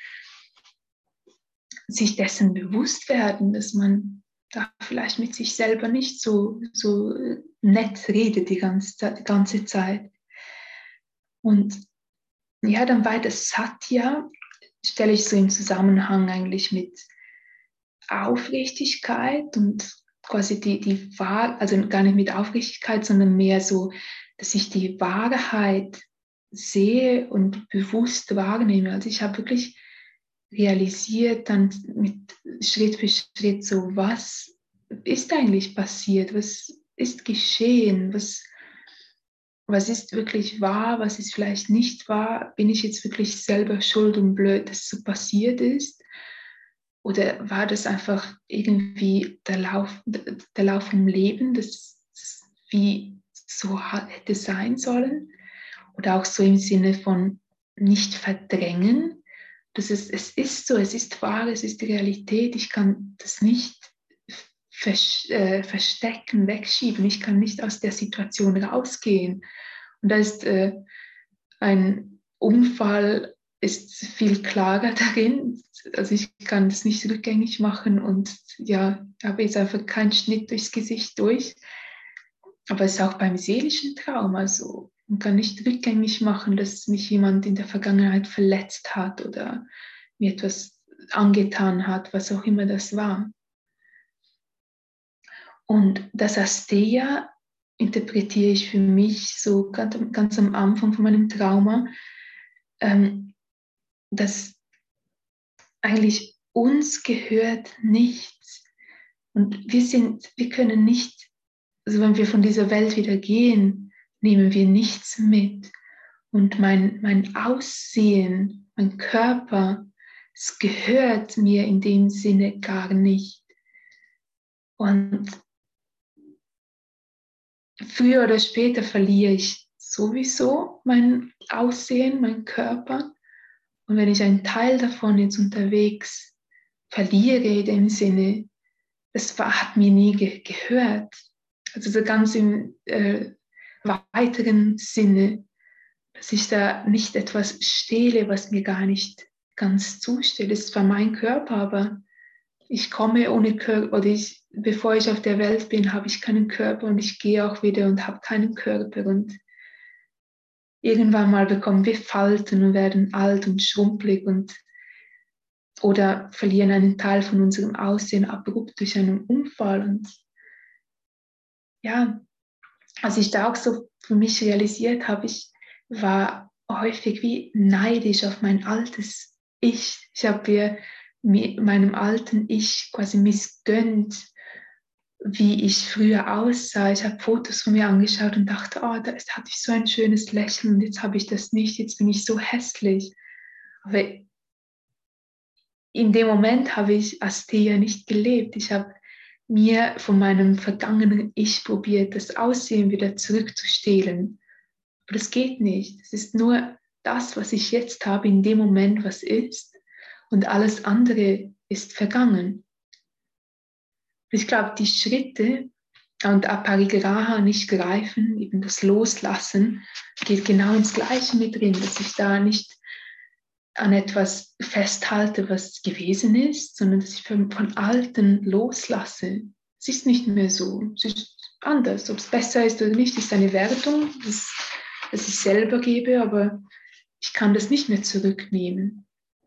sich dessen bewusst werden, dass man da vielleicht mit sich selber nicht so, so nett redet die ganze, die ganze Zeit. Und ja, dann weiter Satya stelle ich so im Zusammenhang eigentlich mit Aufrichtigkeit und quasi die, die Wahrheit, also gar nicht mit Aufrichtigkeit, sondern mehr so, dass ich die Wahrheit sehe und bewusst wahrnehme. Also ich habe wirklich realisiert dann mit Schritt für Schritt so, was ist eigentlich passiert, was ist geschehen, was, was ist wirklich wahr, was ist vielleicht nicht wahr, bin ich jetzt wirklich selber schuld und blöd, dass es so passiert ist, oder war das einfach irgendwie der Lauf, der Lauf vom Leben, das wie so hätte sein sollen, oder auch so im Sinne von nicht verdrängen. Das ist, es ist so, es ist wahr, es ist die Realität. Ich kann das nicht vers- äh, verstecken, wegschieben. Ich kann nicht aus der Situation rausgehen. Und da ist äh, ein Unfall ist viel klarer darin. Also ich kann das nicht rückgängig machen und ja, habe jetzt einfach keinen Schnitt durchs Gesicht durch. Aber es ist auch beim seelischen Trauma so. Man kann nicht rückgängig machen, dass mich jemand in der Vergangenheit verletzt hat oder mir etwas angetan hat, was auch immer das war. Und das Asteya interpretiere ich für mich so ganz, ganz am Anfang von meinem Trauma, ähm, dass eigentlich uns gehört nichts. Und wir sind, wir können nicht, also wenn wir von dieser Welt wieder gehen, nehmen wir nichts mit. Und mein, mein Aussehen, mein Körper, es gehört mir in dem Sinne gar nicht. Und früher oder später verliere ich sowieso mein Aussehen, mein Körper. Und wenn ich einen Teil davon jetzt unterwegs verliere, in dem Sinne, das war, hat mir nie ge- gehört. Also so ganz im äh, weiteren Sinne, dass ich da nicht etwas stehle, was mir gar nicht ganz zusteht. Es ist zwar mein Körper, aber ich komme ohne Körper, oder ich, bevor ich auf der Welt bin, habe ich keinen Körper und ich gehe auch wieder und habe keinen Körper. Und irgendwann mal bekommen wir Falten und werden alt und schrumpelig und oder verlieren einen Teil von unserem Aussehen abrupt durch einen Unfall. Und ja, als ich da auch so für mich realisiert habe, ich war häufig wie neidisch auf mein altes Ich. Ich habe mir meinem alten Ich quasi missgönnt, wie ich früher aussah. Ich habe Fotos von mir angeschaut und dachte, oh, da hatte ich so ein schönes Lächeln und jetzt habe ich das nicht, jetzt bin ich so hässlich. Aber in dem Moment habe ich Asteya nicht gelebt. Ich habe mir von meinem vergangenen Ich probiert, das Aussehen wieder zurückzustehlen. Aber das geht nicht. Es ist nur das, was ich jetzt habe, in dem Moment, was ist. Und alles andere ist vergangen. Ich glaube, die Schritte und Aparigraha nicht greifen, eben das Loslassen, geht genau ins Gleiche mit drin, dass ich da nicht an etwas festhalte, was gewesen ist, sondern dass ich von, von Alten loslasse. Es ist nicht mehr so, es ist anders. Ob es besser ist oder nicht, ist eine Wertung, das, das ich selber gebe, aber ich kann das nicht mehr zurücknehmen.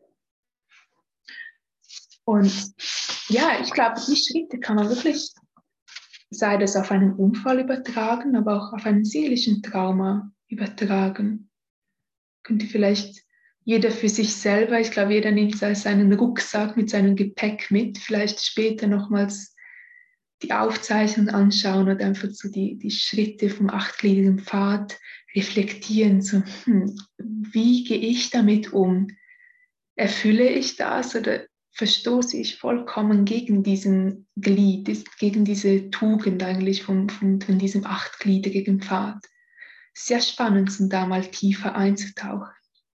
Und ja, ich glaube, die Schritte kann man wirklich, sei das auf einen Unfall übertragen, aber auch auf einen seelischen Trauma übertragen. Könnte vielleicht jeder für sich selber, ich glaube, jeder nimmt seinen Rucksack mit seinem Gepäck mit, vielleicht später nochmals die Aufzeichnung anschauen oder einfach so die, die Schritte vom achtgliedrigen Pfad reflektieren, so, hm, wie gehe ich damit um, erfülle ich das oder verstoße ich vollkommen gegen diesen Glied, gegen diese Tugend eigentlich von, von, von diesem achtgliedrigen Pfad. Sehr spannend, um da mal tiefer einzutauchen.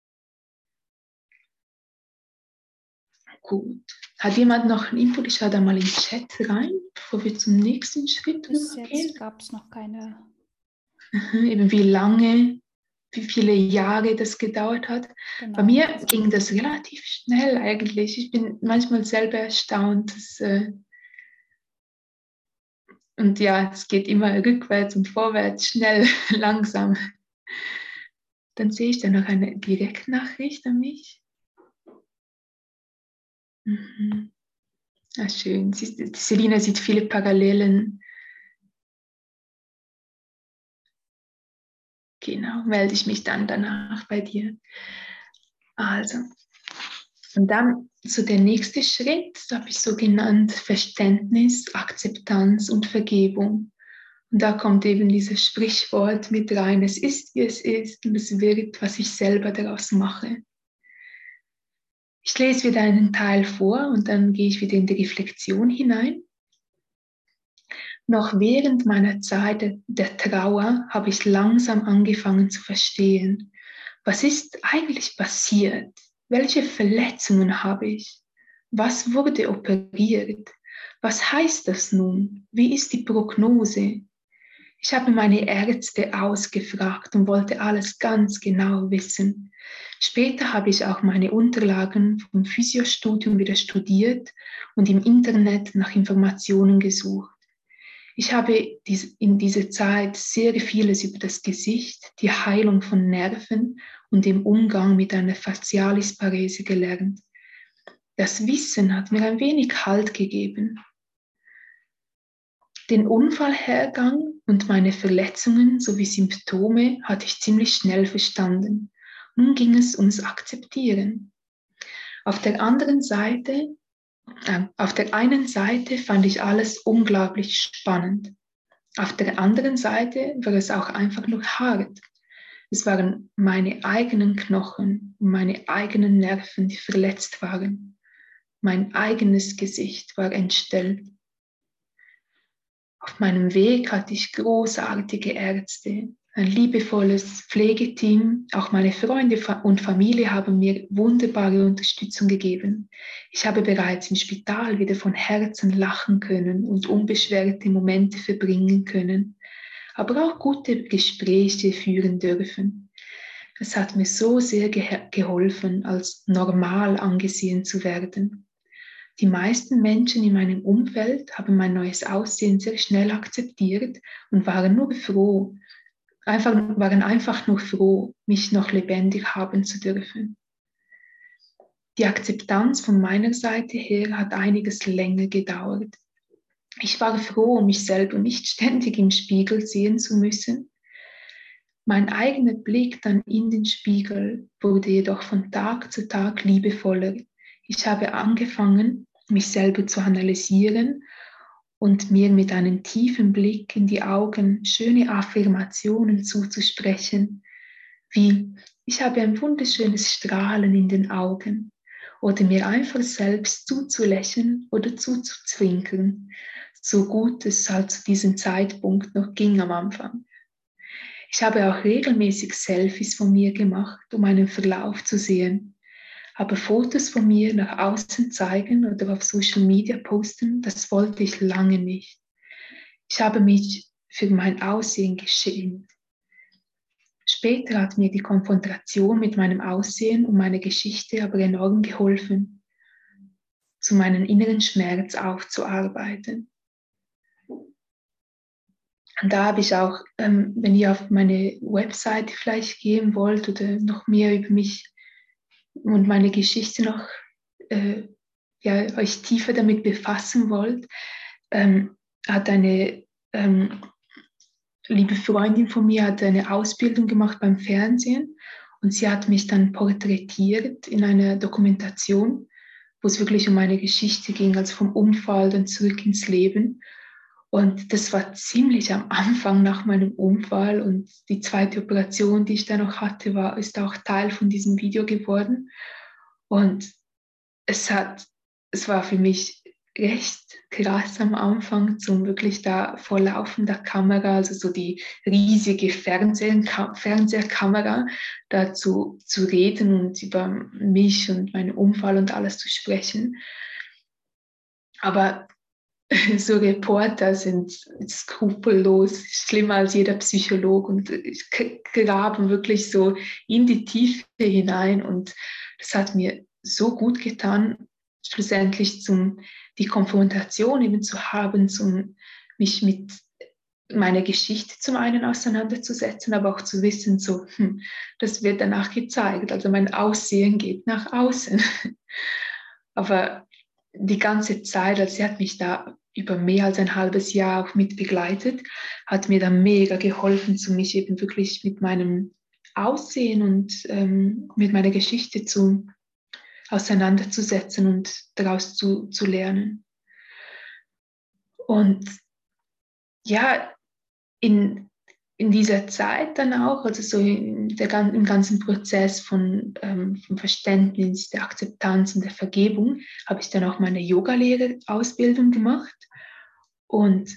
Gut. Hat jemand noch einen Input? Ich schaue da mal in den Chat rein, bevor wir zum nächsten Schritt Bis übergehen. jetzt gab es noch keine. Mhm, eben wie lange, wie viele Jahre das gedauert hat. Genau. Bei mir ging das relativ schnell eigentlich. Ich bin manchmal selber erstaunt. Dass, äh und ja, es geht immer rückwärts und vorwärts, schnell, langsam. Dann sehe ich da noch eine Direktnachricht an mich. Mhm. Ah, schön. Sie, Selina sieht viele Parallelen. Genau, melde ich mich dann danach bei dir. Also, und dann so der nächste Schritt, das habe ich so genannt, Verständnis, Akzeptanz und Vergebung. Und da kommt eben dieses Sprichwort mit rein, es ist, wie es ist und es wird, was ich selber daraus mache. Ich lese wieder einen Teil vor und dann gehe ich wieder in die Reflexion hinein. Noch während meiner Zeit der Trauer habe ich langsam angefangen zu verstehen, was ist eigentlich passiert? Welche Verletzungen habe ich? Was wurde operiert? Was heißt das nun? Wie ist die Prognose? Ich habe meine Ärzte ausgefragt und wollte alles ganz genau wissen. Später habe ich auch meine Unterlagen vom Physiostudium wieder studiert und im Internet nach Informationen gesucht. Ich habe in dieser Zeit sehr vieles über das Gesicht, die Heilung von Nerven und den Umgang mit einer Facialisparese gelernt. Das Wissen hat mir ein wenig Halt gegeben. Den Unfallhergang und meine Verletzungen sowie Symptome hatte ich ziemlich schnell verstanden. Nun ging es ums Akzeptieren. Auf der anderen Seite, äh, auf der einen Seite fand ich alles unglaublich spannend. Auf der anderen Seite war es auch einfach nur hart. Es waren meine eigenen Knochen und meine eigenen Nerven, die verletzt waren. Mein eigenes Gesicht war entstellt. Auf meinem Weg hatte ich großartige Ärzte, ein liebevolles Pflegeteam. Auch meine Freunde und Familie haben mir wunderbare Unterstützung gegeben. Ich habe bereits im Spital wieder von Herzen lachen können und unbeschwerte Momente verbringen können, aber auch gute Gespräche führen dürfen. Es hat mir so sehr ge- geholfen, als normal angesehen zu werden. Die meisten Menschen in meinem Umfeld haben mein neues Aussehen sehr schnell akzeptiert und waren nur froh, einfach, waren einfach nur froh, mich noch lebendig haben zu dürfen. Die Akzeptanz von meiner Seite her hat einiges länger gedauert. Ich war froh, mich selber nicht ständig im Spiegel sehen zu müssen. Mein eigener Blick dann in den Spiegel wurde jedoch von Tag zu Tag liebevoller. Ich habe angefangen, mich selber zu analysieren und mir mit einem tiefen Blick in die Augen schöne Affirmationen zuzusprechen, wie ich habe ein wunderschönes Strahlen in den Augen oder mir einfach selbst zuzulächeln oder zuzuzwinkern, so gut es halt zu diesem Zeitpunkt noch ging am Anfang. Ich habe auch regelmäßig Selfies von mir gemacht, um einen Verlauf zu sehen. Aber Fotos von mir nach außen zeigen oder auf Social Media posten, das wollte ich lange nicht. Ich habe mich für mein Aussehen geschämt. Später hat mir die Konfrontation mit meinem Aussehen und meiner Geschichte aber enorm geholfen, zu meinem inneren Schmerz aufzuarbeiten. Und da habe ich auch, ähm, wenn ihr auf meine Webseite vielleicht gehen wollt oder noch mehr über mich und meine Geschichte noch äh, ja, euch tiefer damit befassen wollt, ähm, hat eine ähm, liebe Freundin von mir hat eine Ausbildung gemacht beim Fernsehen und sie hat mich dann porträtiert in einer Dokumentation, wo es wirklich um meine Geschichte ging, also vom Unfall dann zurück ins Leben. Und das war ziemlich am Anfang nach meinem Unfall und die zweite Operation, die ich dann noch hatte, war, ist auch Teil von diesem Video geworden. Und es hat, es war für mich recht krass am Anfang, zum wirklich da vor laufender Kamera, also so die riesige Fernseh Fernsehkamera, da zu, zu reden und über mich und meinen Unfall und alles zu sprechen. Aber so Reporter sind skrupellos, schlimmer als jeder Psychologe und graben wirklich so in die Tiefe hinein. Und das hat mir so gut getan, schlussendlich zum, die Konfrontation eben zu haben, zum, mich mit meiner Geschichte zum einen auseinanderzusetzen, aber auch zu wissen, so, hm, das wird danach gezeigt. Also mein Aussehen geht nach außen. Aber die ganze Zeit, also sie hat mich da über mehr als ein halbes Jahr auch mit begleitet, hat mir da mega geholfen, zu mich eben wirklich mit meinem Aussehen und ähm, mit meiner Geschichte zu, auseinanderzusetzen und daraus zu, zu lernen. Und ja, in, in dieser Zeit dann auch, also so in der, im ganzen Prozess von, ähm, vom Verständnis, der Akzeptanz und der Vergebung, habe ich dann auch meine Yoga-Lehre-Ausbildung gemacht. Und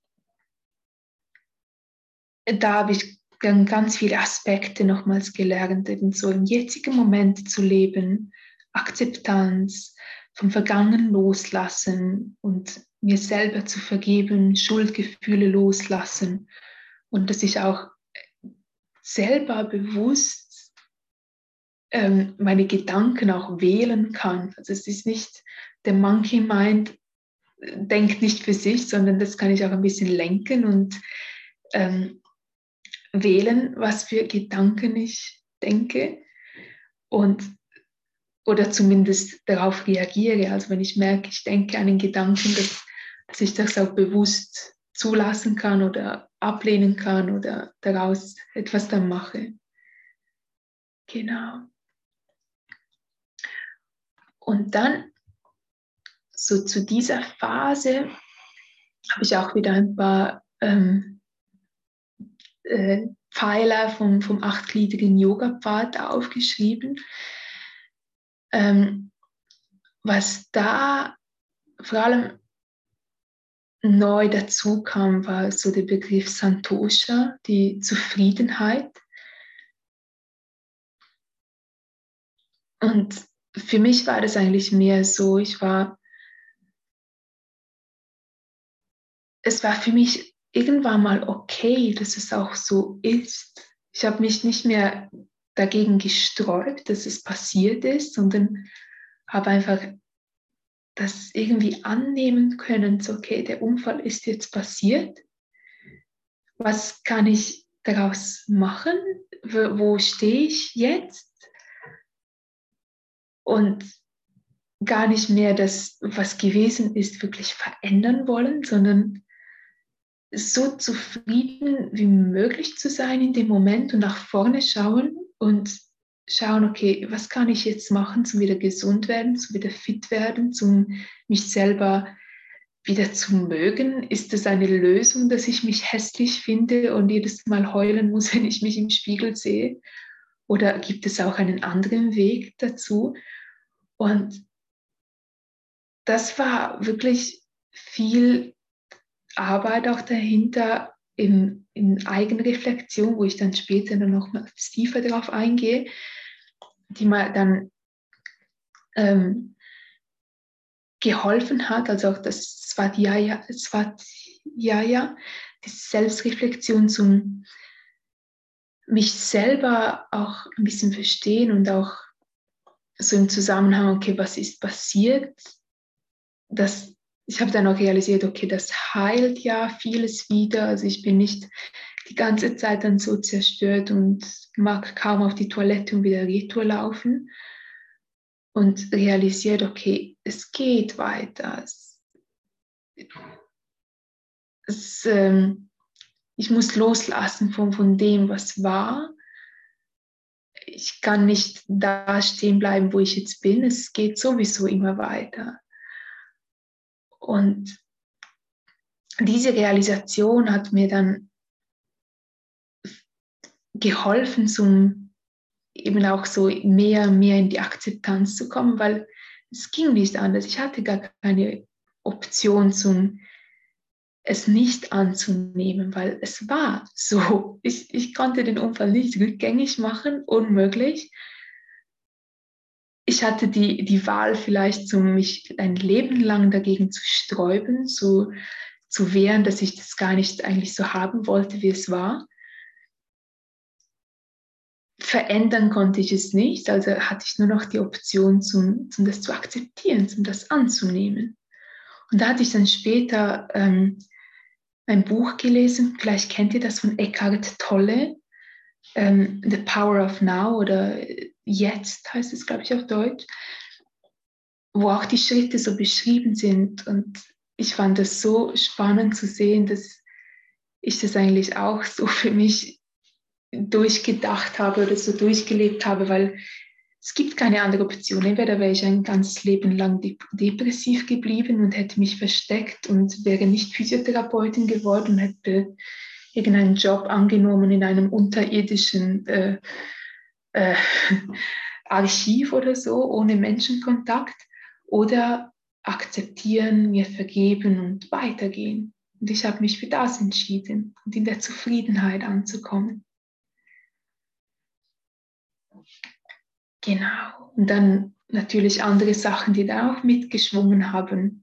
da habe ich dann ganz viele Aspekte nochmals gelernt, eben so im jetzigen Moment zu leben, Akzeptanz, vom Vergangenen loslassen und mir selber zu vergeben, Schuldgefühle loslassen und dass ich auch selber bewusst ähm, meine Gedanken auch wählen kann. Also es ist nicht, der Monkey Mind denkt nicht für sich, sondern das kann ich auch ein bisschen lenken und ähm, wählen, was für Gedanken ich denke und oder zumindest darauf reagiere. Also wenn ich merke, ich denke an den Gedanken, dass, dass ich das auch bewusst zulassen kann oder ablehnen kann oder daraus etwas dann mache. Genau. Und dann so zu dieser Phase habe ich auch wieder ein paar ähm, äh, Pfeiler vom, vom achtgliedrigen Yoga-Pfad aufgeschrieben. Ähm, was da vor allem neu dazu kam, war so der Begriff Santosha, die Zufriedenheit. Und für mich war das eigentlich mehr so, ich war, es war für mich irgendwann mal okay, dass es auch so ist. Ich habe mich nicht mehr dagegen gesträubt, dass es passiert ist, sondern habe einfach das irgendwie annehmen können, so okay, der Unfall ist jetzt passiert. Was kann ich daraus machen? Wo, wo stehe ich jetzt? Und gar nicht mehr das, was gewesen ist, wirklich verändern wollen, sondern so zufrieden wie möglich zu sein in dem Moment und nach vorne schauen und schauen, okay, was kann ich jetzt machen, zum wieder gesund werden, zum wieder fit werden, zum mich selber wieder zu mögen? Ist das eine Lösung, dass ich mich hässlich finde und jedes Mal heulen muss, wenn ich mich im Spiegel sehe? Oder gibt es auch einen anderen Weg dazu? Und das war wirklich viel Arbeit auch dahinter in, in Eigenreflexion, wo ich dann später dann noch mal tiefer darauf eingehe, die mir dann ähm, geholfen hat, also auch das Svadhyaya, Svadhyaya, die Selbstreflexion zum mich selber auch ein bisschen verstehen und auch so im Zusammenhang, okay, was ist passiert? Das, ich habe dann auch realisiert, okay, das heilt ja vieles wieder. Also ich bin nicht die ganze Zeit dann so zerstört und mag kaum auf die Toilette und wieder Retour laufen. Und realisiert, okay, es geht weiter. Es, es, ähm, ich muss loslassen von, von dem, was war. Ich kann nicht da stehen bleiben, wo ich jetzt bin. Es geht sowieso immer weiter. Und diese Realisation hat mir dann geholfen, zum eben auch so mehr, mehr in die Akzeptanz zu kommen, weil es ging nicht anders. Ich hatte gar keine Option zum es nicht anzunehmen, weil es war so. Ich, ich konnte den Unfall nicht rückgängig machen, unmöglich. Ich hatte die, die Wahl vielleicht, um mich ein Leben lang dagegen zu sträuben, zu, zu wehren, dass ich das gar nicht eigentlich so haben wollte, wie es war. Verändern konnte ich es nicht, also hatte ich nur noch die Option, zum, zum das zu akzeptieren, zum das anzunehmen. Und da hatte ich dann später ähm, ein Buch gelesen, vielleicht kennt ihr das von Eckhart Tolle, ähm, The Power of Now oder Jetzt heißt es, glaube ich, auf Deutsch, wo auch die Schritte so beschrieben sind. Und ich fand das so spannend zu sehen, dass ich das eigentlich auch so für mich durchgedacht habe oder so durchgelebt habe, weil es gibt keine andere Option. Entweder wäre ich ein ganzes Leben lang depressiv geblieben und hätte mich versteckt und wäre nicht Physiotherapeutin geworden und hätte irgendeinen Job angenommen in einem unterirdischen äh, äh, Archiv oder so, ohne Menschenkontakt. Oder akzeptieren, mir vergeben und weitergehen. Und ich habe mich für das entschieden und in der Zufriedenheit anzukommen. Genau. Und dann natürlich andere Sachen, die da auch mitgeschwungen haben.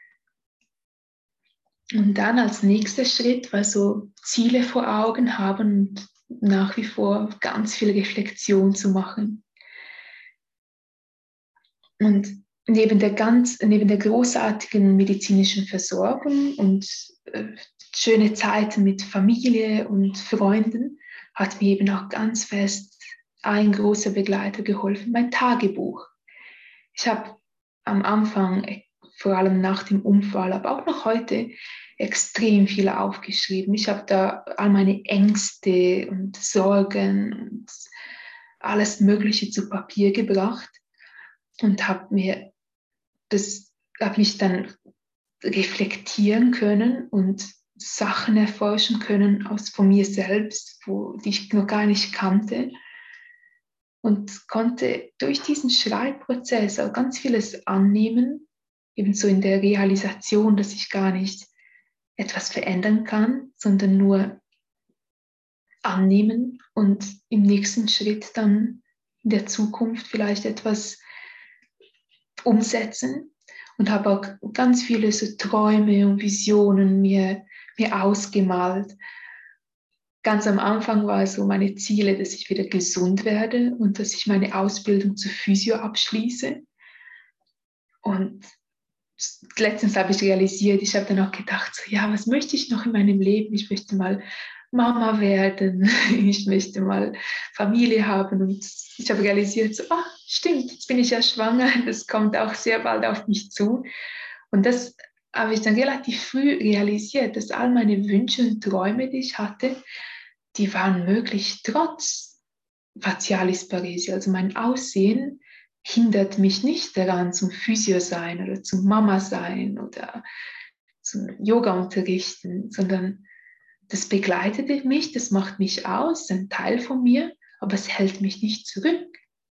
Und dann als nächster Schritt war so Ziele vor Augen haben und nach wie vor ganz viel Reflexion zu machen. Und neben der, ganz, neben der großartigen medizinischen Versorgung und äh, schöne Zeiten mit Familie und Freunden hat mir eben auch ganz fest ein großer Begleiter geholfen, mein Tagebuch. Ich habe am Anfang, vor allem nach dem Unfall, aber auch noch heute, extrem viel aufgeschrieben. Ich habe da all meine Ängste und Sorgen und alles Mögliche zu Papier gebracht und habe mir das, habe mich dann reflektieren können und Sachen erforschen können aus von mir selbst, wo, die ich noch gar nicht kannte. Und konnte durch diesen Schreibprozess auch ganz vieles annehmen, ebenso in der Realisation, dass ich gar nicht etwas verändern kann, sondern nur annehmen und im nächsten Schritt dann in der Zukunft vielleicht etwas umsetzen. Und habe auch ganz viele so Träume und Visionen mir, mir ausgemalt. Ganz am Anfang war so meine Ziele, dass ich wieder gesund werde und dass ich meine Ausbildung zur Physio abschließe. Und letztens habe ich realisiert, ich habe dann auch gedacht, so, ja, was möchte ich noch in meinem Leben? Ich möchte mal Mama werden, ich möchte mal Familie haben. Und ich habe realisiert, so, ah, stimmt, jetzt bin ich ja schwanger, das kommt auch sehr bald auf mich zu. Und das habe ich dann relativ früh realisiert, dass all meine Wünsche und Träume, die ich hatte, die waren möglich trotz Facialis Paresi. Also mein Aussehen hindert mich nicht daran, zum Physio sein oder zum Mama sein oder zum Yoga unterrichten, sondern das begleitet mich, das macht mich aus, ein Teil von mir, aber es hält mich nicht zurück.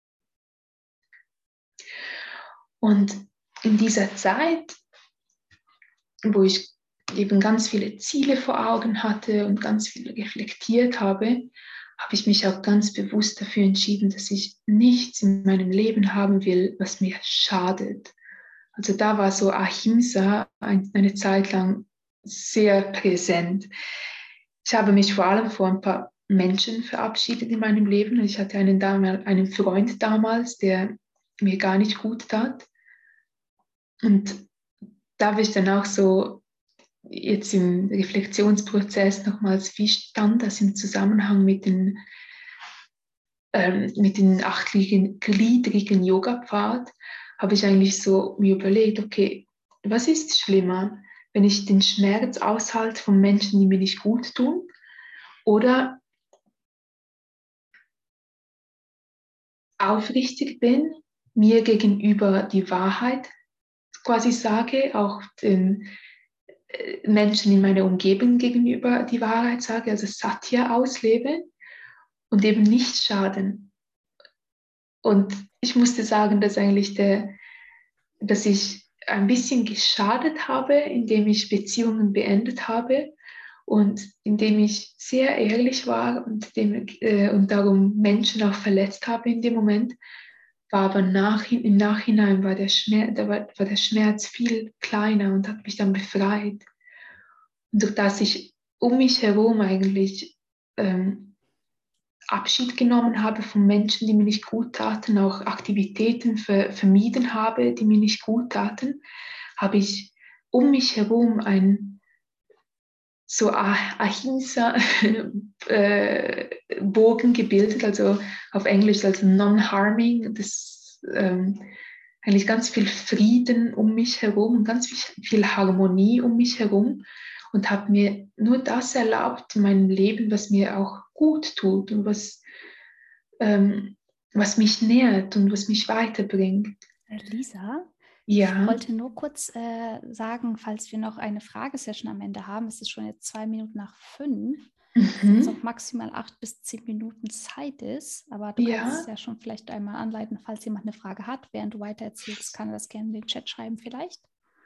Und in dieser Zeit, wo ich eben ganz viele Ziele vor Augen hatte und ganz viel reflektiert habe, habe ich mich auch ganz bewusst dafür entschieden, dass ich nichts in meinem Leben haben will, was mir schadet. Also da war so Ahimsa eine Zeit lang sehr präsent. Ich habe mich vor allem vor ein paar Menschen verabschiedet in meinem Leben. Ich hatte einen, einen Freund damals, der mir gar nicht gut tat. Und da habe ich dann auch so jetzt im Reflexionsprozess nochmals, wie stand das im Zusammenhang mit den, ähm, mit den achtgliedrigen Yoga-Pfad, habe ich eigentlich so mir überlegt, okay, was ist schlimmer, wenn ich den Schmerz aushalte von Menschen, die mir nicht gut tun, oder aufrichtig bin, mir gegenüber die Wahrheit quasi sage, auch den Menschen in meiner Umgebung gegenüber die Wahrheit sage, also Satya auslebe und eben nicht schaden. Und ich musste sagen, dass eigentlich der, dass ich ein bisschen geschadet habe, indem ich Beziehungen beendet habe und indem ich sehr ehrlich war und, dem, äh, und darum Menschen auch verletzt habe in dem Moment. War aber nach, im Nachhinein war der, Schmerz, war, war der Schmerz viel kleiner und hat mich dann befreit. Und durch das ich um mich herum eigentlich ähm, Abschied genommen habe von Menschen, die mir nicht gut taten, auch Aktivitäten ver, vermieden habe, die mir nicht gut taten, habe ich um mich herum ein so Ahimsa äh, Bogen gebildet, also auf Englisch als Non-Harming, das ähm, eigentlich ganz viel Frieden um mich herum und ganz viel, viel Harmonie um mich herum und habe mir nur das erlaubt in meinem Leben, was mir auch gut tut und was, ähm, was mich nährt und was mich weiterbringt. Lisa, Ja. ich wollte nur kurz äh, sagen, falls wir noch eine Fragesession am Ende haben, es ist schon jetzt zwei Minuten nach fünf, Mhm. dass jetzt noch maximal acht bis zehn Minuten Zeit ist, aber du Ja. kannst ja schon vielleicht einmal anleiten, falls jemand eine Frage hat, während du weiter erzählst, kann er das gerne in den Chat schreiben vielleicht.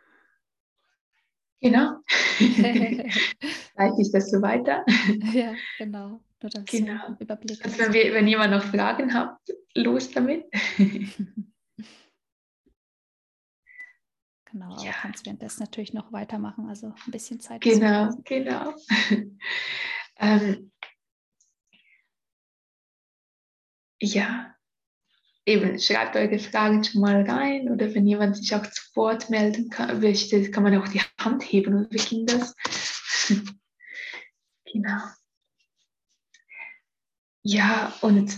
Genau. Leite ich das so weiter? Ja, genau. Nur dass Genau. so einen Überblick Also hast. wenn, wir, wenn jemand noch Fragen hat, los damit. Genau, aber Ja, kannst währenddessen natürlich noch weitermachen, also ein bisschen Zeit ist genau, noch. genau. ähm, ja, eben, schreibt eure Fragen schon mal rein oder wenn jemand sich auch zu Wort melden kann, möchte, kann man auch die Hand heben und wir beginnen das. Genau. Ja, und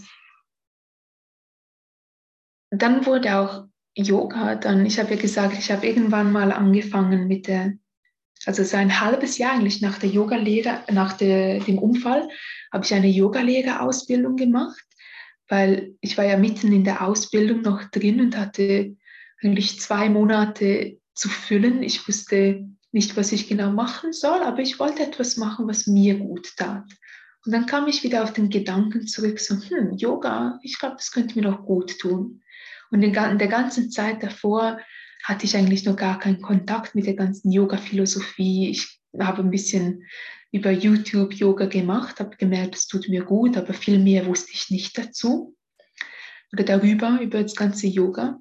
dann wurde auch Yoga, dann, ich habe ja gesagt, ich habe irgendwann mal angefangen mit der, also so ein halbes Jahr eigentlich nach der Yoga-Lehre, nach der, dem Unfall, habe ich eine Yoga-Lehrerausbildung gemacht, weil ich war ja mitten in der Ausbildung noch drin und hatte eigentlich zwei Monate zu füllen. Ich wusste nicht, was ich genau machen soll, aber ich wollte etwas machen, was mir gut tat. Und dann kam ich wieder auf den Gedanken zurück, so, hm, Yoga, ich glaube, das könnte mir noch gut tun. Und in der ganzen Zeit davor hatte ich eigentlich noch gar keinen Kontakt mit der ganzen Yoga-Philosophie. Ich habe ein bisschen über YouTube Yoga gemacht, habe gemerkt, es tut mir gut, aber viel mehr wusste ich nicht dazu oder darüber, über das ganze Yoga.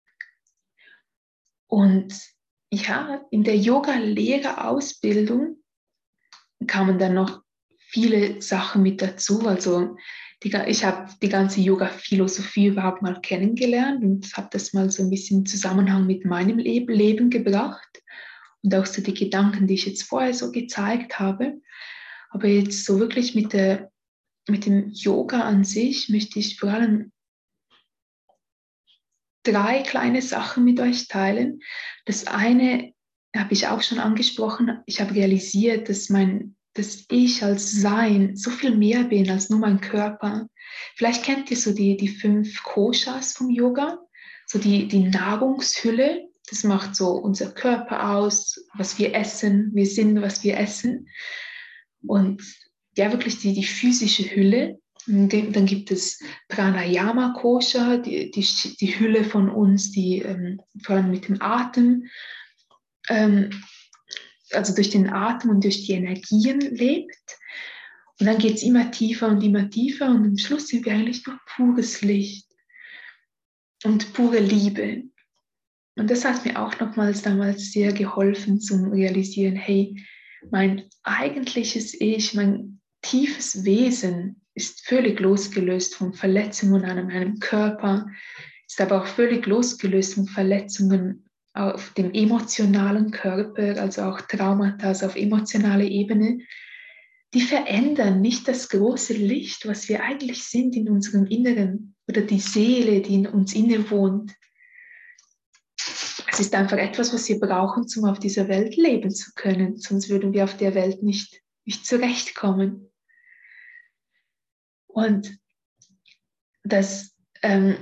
Und ja, in der Yoga-Lehrerausbildung kamen dann noch viele Sachen mit dazu. Also die, ich habe die ganze Yoga-Philosophie überhaupt mal kennengelernt und habe das mal so ein bisschen in Zusammenhang mit meinem Leben, Leben gebracht und auch so die Gedanken, die ich jetzt vorher so gezeigt habe. Aber jetzt so wirklich mit, der, mit dem Yoga an sich möchte ich vor allem drei kleine Sachen mit euch teilen. Das eine habe ich auch schon angesprochen. Ich habe realisiert, dass, mein, dass ich als Sein so viel mehr bin als nur mein Körper. Vielleicht kennt ihr so die, die fünf Koshas vom Yoga, so die, die Nahrungshülle. Das macht so unser Körper aus, was wir essen. Wir sind, was wir essen. Und ja, wirklich die, die physische Hülle. Dann gibt es Pranayama Kosha, die, die, die Hülle von uns, die ähm, vor allem mit dem Atem, ähm, also durch den Atem und durch die Energien lebt. Und dann geht es immer tiefer und immer tiefer und am Schluss sind wir eigentlich nur pures Licht und pure Liebe. Und das hat mir auch nochmals damals sehr geholfen zum Realisieren, hey, mein eigentliches Ich, mein tiefes Wesen ist völlig losgelöst von Verletzungen an meinem Körper, ist aber auch völlig losgelöst von Verletzungen auf dem emotionalen Körper, also auch Traumata auf emotionaler Ebene. Die verändern nicht das große Licht, was wir eigentlich sind in unserem Inneren oder die Seele, die in uns innewohnt. Es ist einfach etwas, was wir brauchen, um auf dieser Welt leben zu können. Sonst würden wir auf der Welt nicht, nicht zurechtkommen. Und das, ähm,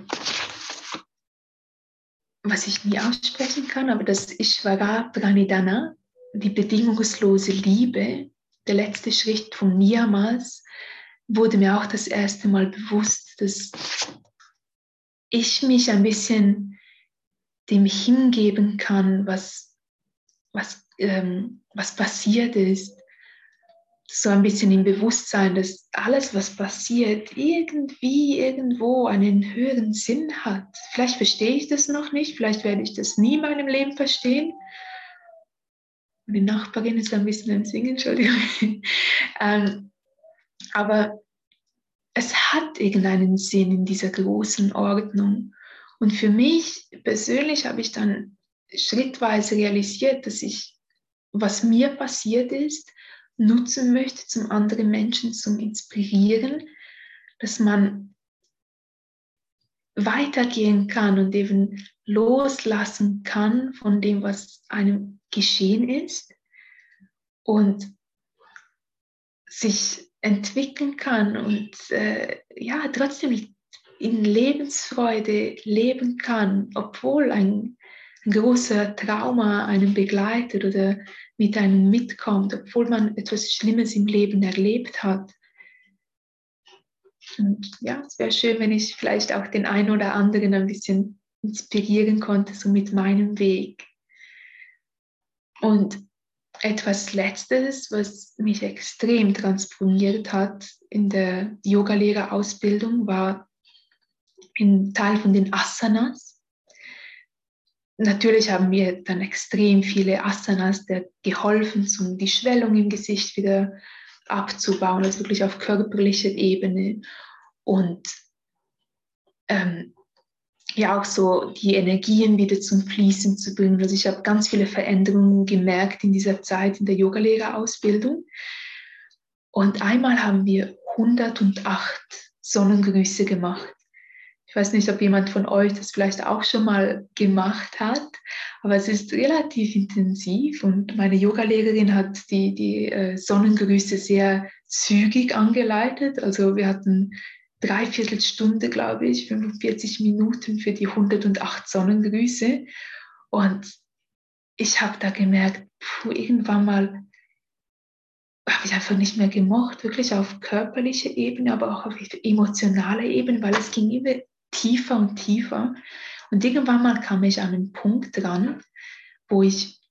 was ich nie aussprechen kann, aber das Ishvara Pranidhana, die bedingungslose Liebe, der letzte Schritt von Niyamas, wurde mir auch das erste Mal bewusst, dass ich mich ein bisschen dem hingeben kann, was, was, ähm, was passiert ist. So ein bisschen im Bewusstsein, dass alles, was passiert, irgendwie, irgendwo einen höheren Sinn hat. Vielleicht verstehe ich das noch nicht, vielleicht werde ich das nie in meinem Leben verstehen. Die Nachbarin ist ein bisschen am Singen, Entschuldigung. ähm, aber es hat irgendeinen Sinn in dieser großen Ordnung. Und für mich persönlich habe ich dann schrittweise realisiert, dass ich, was mir passiert ist, nutzen möchte, zum anderen Menschen zu inspirieren, dass man weitergehen kann und eben loslassen kann von dem, was einem geschehen ist und sich entwickeln kann und äh, ja, trotzdem in Lebensfreude leben kann, obwohl ein, ein großer Trauma einen begleitet oder mit einem mitkommt, obwohl man etwas Schlimmes im Leben erlebt hat. Und ja, es wäre schön, wenn ich vielleicht auch den einen oder anderen ein bisschen inspirieren konnte, so mit meinem Weg. Und etwas Letztes, was mich extrem transponiert hat in der Yogalehrerausbildung, war ein Teil von den Asanas. Natürlich haben mir dann extrem viele Asanas geholfen, um die Schwellung im Gesicht wieder abzubauen, also wirklich auf körperlicher Ebene. Und ähm, ja auch so die Energien wieder zum Fließen zu bringen. Also ich habe ganz viele Veränderungen gemerkt in dieser Zeit in der Yogalehrerausbildung. Und einmal haben wir hundertacht Sonnengrüße gemacht. Ich weiß nicht, ob jemand von euch das vielleicht auch schon mal gemacht hat, aber es ist relativ intensiv und meine Yogalehrerin hat die, die äh, Sonnengrüße sehr zügig angeleitet. Also wir hatten dreiviertel Stunde, glaube ich, fünfundvierzig Minuten für die hundertacht Sonnengrüße. Und ich habe da gemerkt, puh, irgendwann mal habe ich einfach nicht mehr gemocht, wirklich auf körperlicher Ebene, aber auch auf emotionaler Ebene, weil es ging immer tiefer und tiefer. Und irgendwann mal kam ich an einen Punkt dran, wo ich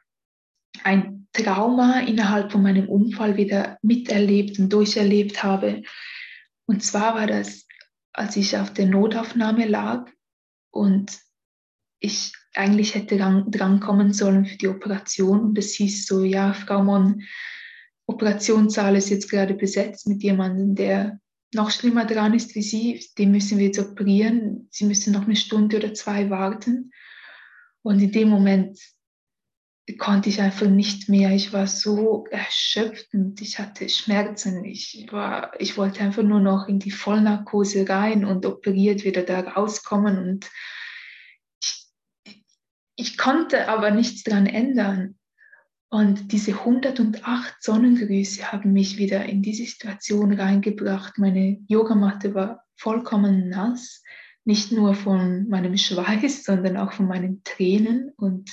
ein Trauma innerhalb von meinem Unfall wieder miterlebt und durcherlebt habe. Und zwar war das, als ich auf der Notaufnahme lag und ich eigentlich hätte dran, drankommen sollen für die Operation. Und es hieß so, ja, Frau Mon, Operationssaal ist jetzt gerade besetzt mit jemandem, der noch schlimmer dran ist wie Sie. Den müssen wir jetzt operieren. Sie müssen noch eine Stunde oder zwei warten. Und in dem Moment konnte ich einfach nicht mehr. Ich war so erschöpft und ich hatte Schmerzen. Ich, war, ich wollte einfach nur noch in die Vollnarkose rein und operiert wieder da rauskommen. Und ich, ich konnte aber nichts daran ändern. Und diese hundertacht Sonnengrüße haben mich wieder in die Situation reingebracht. Meine Yogamatte war vollkommen nass, nicht nur von meinem Schweiß, sondern auch von meinen Tränen. Und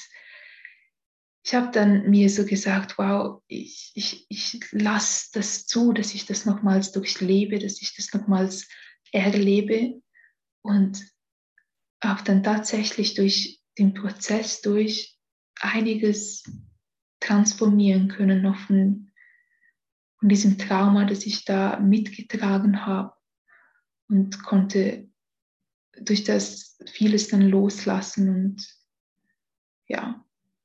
ich habe dann mir so gesagt, wow, ich, ich, ich lasse das zu, dass ich das nochmals durchlebe, dass ich das nochmals erlebe. Und habe dann tatsächlich durch den Prozess durch einiges transformieren können, noch von, von diesem Trauma, das ich da mitgetragen habe und konnte durch das vieles dann loslassen und ja,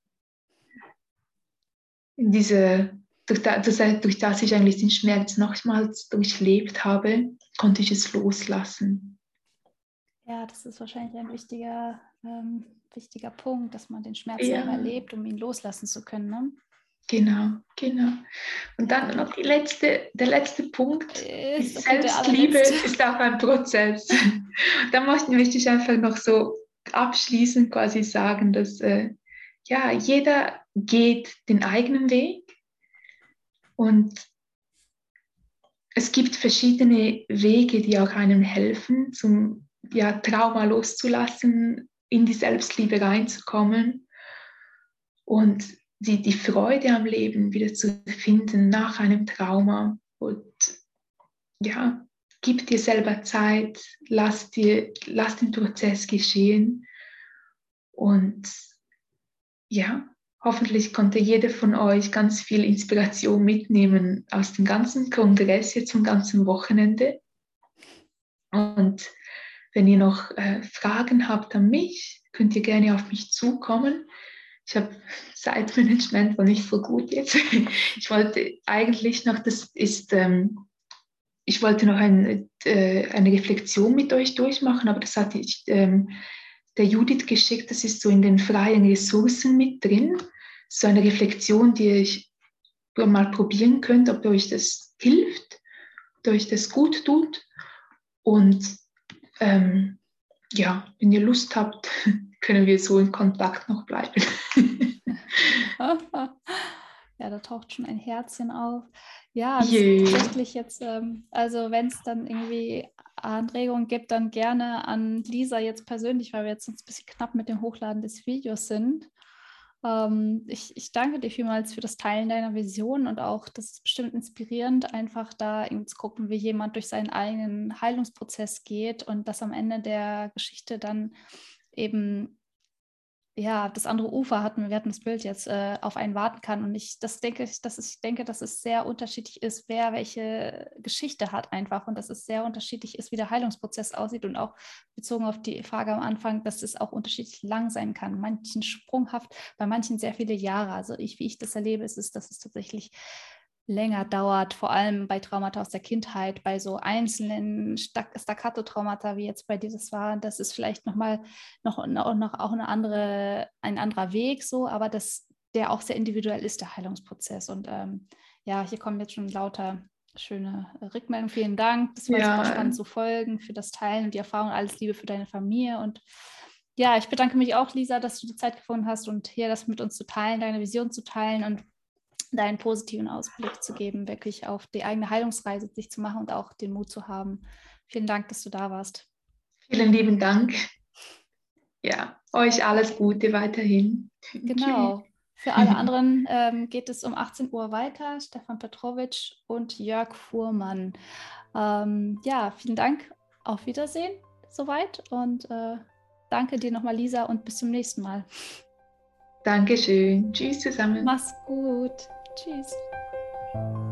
in diese, durch, da, das, durch das ich eigentlich den Schmerz nochmals durchlebt habe, konnte ich es loslassen. Ja, das ist wahrscheinlich ein wichtiger, ähm, wichtiger Punkt, dass man den Schmerz Ja. selber erlebt, um ihn loslassen zu können. Ne? Genau, genau. Und dann Ja. noch die letzte, der letzte Punkt. Ist, okay, Selbstliebe ist auch ein Prozess. Da möchte ich einfach noch so abschließend quasi sagen, dass äh, ja, jeder geht den eigenen Weg und es gibt verschiedene Wege, die auch einem helfen, zum ja, Trauma loszulassen, in die Selbstliebe reinzukommen und die, die Freude am Leben wieder zu finden nach einem Trauma. Und ja, gib dir selber Zeit, lass, dir, lass den Prozess geschehen. Und ja, hoffentlich konnte jeder von euch ganz viel Inspiration mitnehmen aus dem ganzen Kongress, jetzt zum ganzen Wochenende. Und wenn ihr noch äh, Fragen habt an mich, könnt ihr gerne auf mich zukommen. Ich habe Zeitmanagement war nicht so gut jetzt. Ich wollte eigentlich noch, das ist, ähm, ich wollte noch ein, äh, eine Reflexion mit euch durchmachen, aber das hatte ich ähm, der Judith geschickt. Das ist so in den freien Ressourcen mit drin. So eine Reflexion, die ihr mal probieren könnt, ob euch das hilft, ob euch das gut tut. Und ähm, ja, wenn ihr Lust habt, können wir so in Kontakt noch bleiben. Ja, da taucht schon ein Herzchen auf. Ja, das Yeah. ist tatsächlich jetzt, ähm, also wenn es dann irgendwie Anregungen gibt, dann gerne an Lisa jetzt persönlich, weil wir jetzt ein bisschen knapp mit dem Hochladen des Videos sind. Ähm, ich, ich danke dir vielmals für das Teilen deiner Vision und auch, das ist bestimmt inspirierend, einfach da irgendwie zu gucken, wie jemand durch seinen eigenen Heilungsprozess geht und dass am Ende der Geschichte dann eben ja, das andere Ufer hatten, wir hatten das Bild jetzt, äh, auf einen warten kann. Und ich, das denke, dass ich denke, dass es sehr unterschiedlich ist, wer welche Geschichte hat einfach und dass es sehr unterschiedlich ist, wie der Heilungsprozess aussieht und auch bezogen auf die Frage am Anfang, dass es auch unterschiedlich lang sein kann. Manchen sprunghaft, bei manchen sehr viele Jahre. Also ich, wie ich das erlebe, ist es, dass es tatsächlich länger dauert, vor allem bei Traumata aus der Kindheit, bei so einzelnen Staccato-Traumata, wie jetzt bei dir das war, das ist vielleicht nochmal noch, noch, noch auch eine andere, ein anderer Weg so, aber das, der auch sehr individuell ist, der Heilungsprozess. Und ähm, ja, hier kommen jetzt schon lauter schöne Rückmeldungen. Vielen Dank. Das war Ja. super spannend zu folgen, für das Teilen und die Erfahrung. Alles Liebe für deine Familie. Und ja, ich bedanke mich auch, Lisa, dass du die Zeit gefunden hast und hier das mit uns zu teilen, deine Vision zu teilen und deinen positiven Ausblick zu geben, wirklich auf die eigene Heilungsreise sich zu machen und auch den Mut zu haben. Vielen Dank, dass du da warst. Vielen lieben Dank. Ja, euch alles Gute weiterhin. Genau. Für alle anderen ähm, geht es um achtzehn Uhr weiter. Stefan Petrovic und Jörg Fuhrmann. Ähm, ja, vielen Dank. Auf Wiedersehen soweit und äh, danke dir nochmal, Lisa, und bis zum nächsten Mal. Dankeschön. Tschüss zusammen. Mach's gut. Tschüss.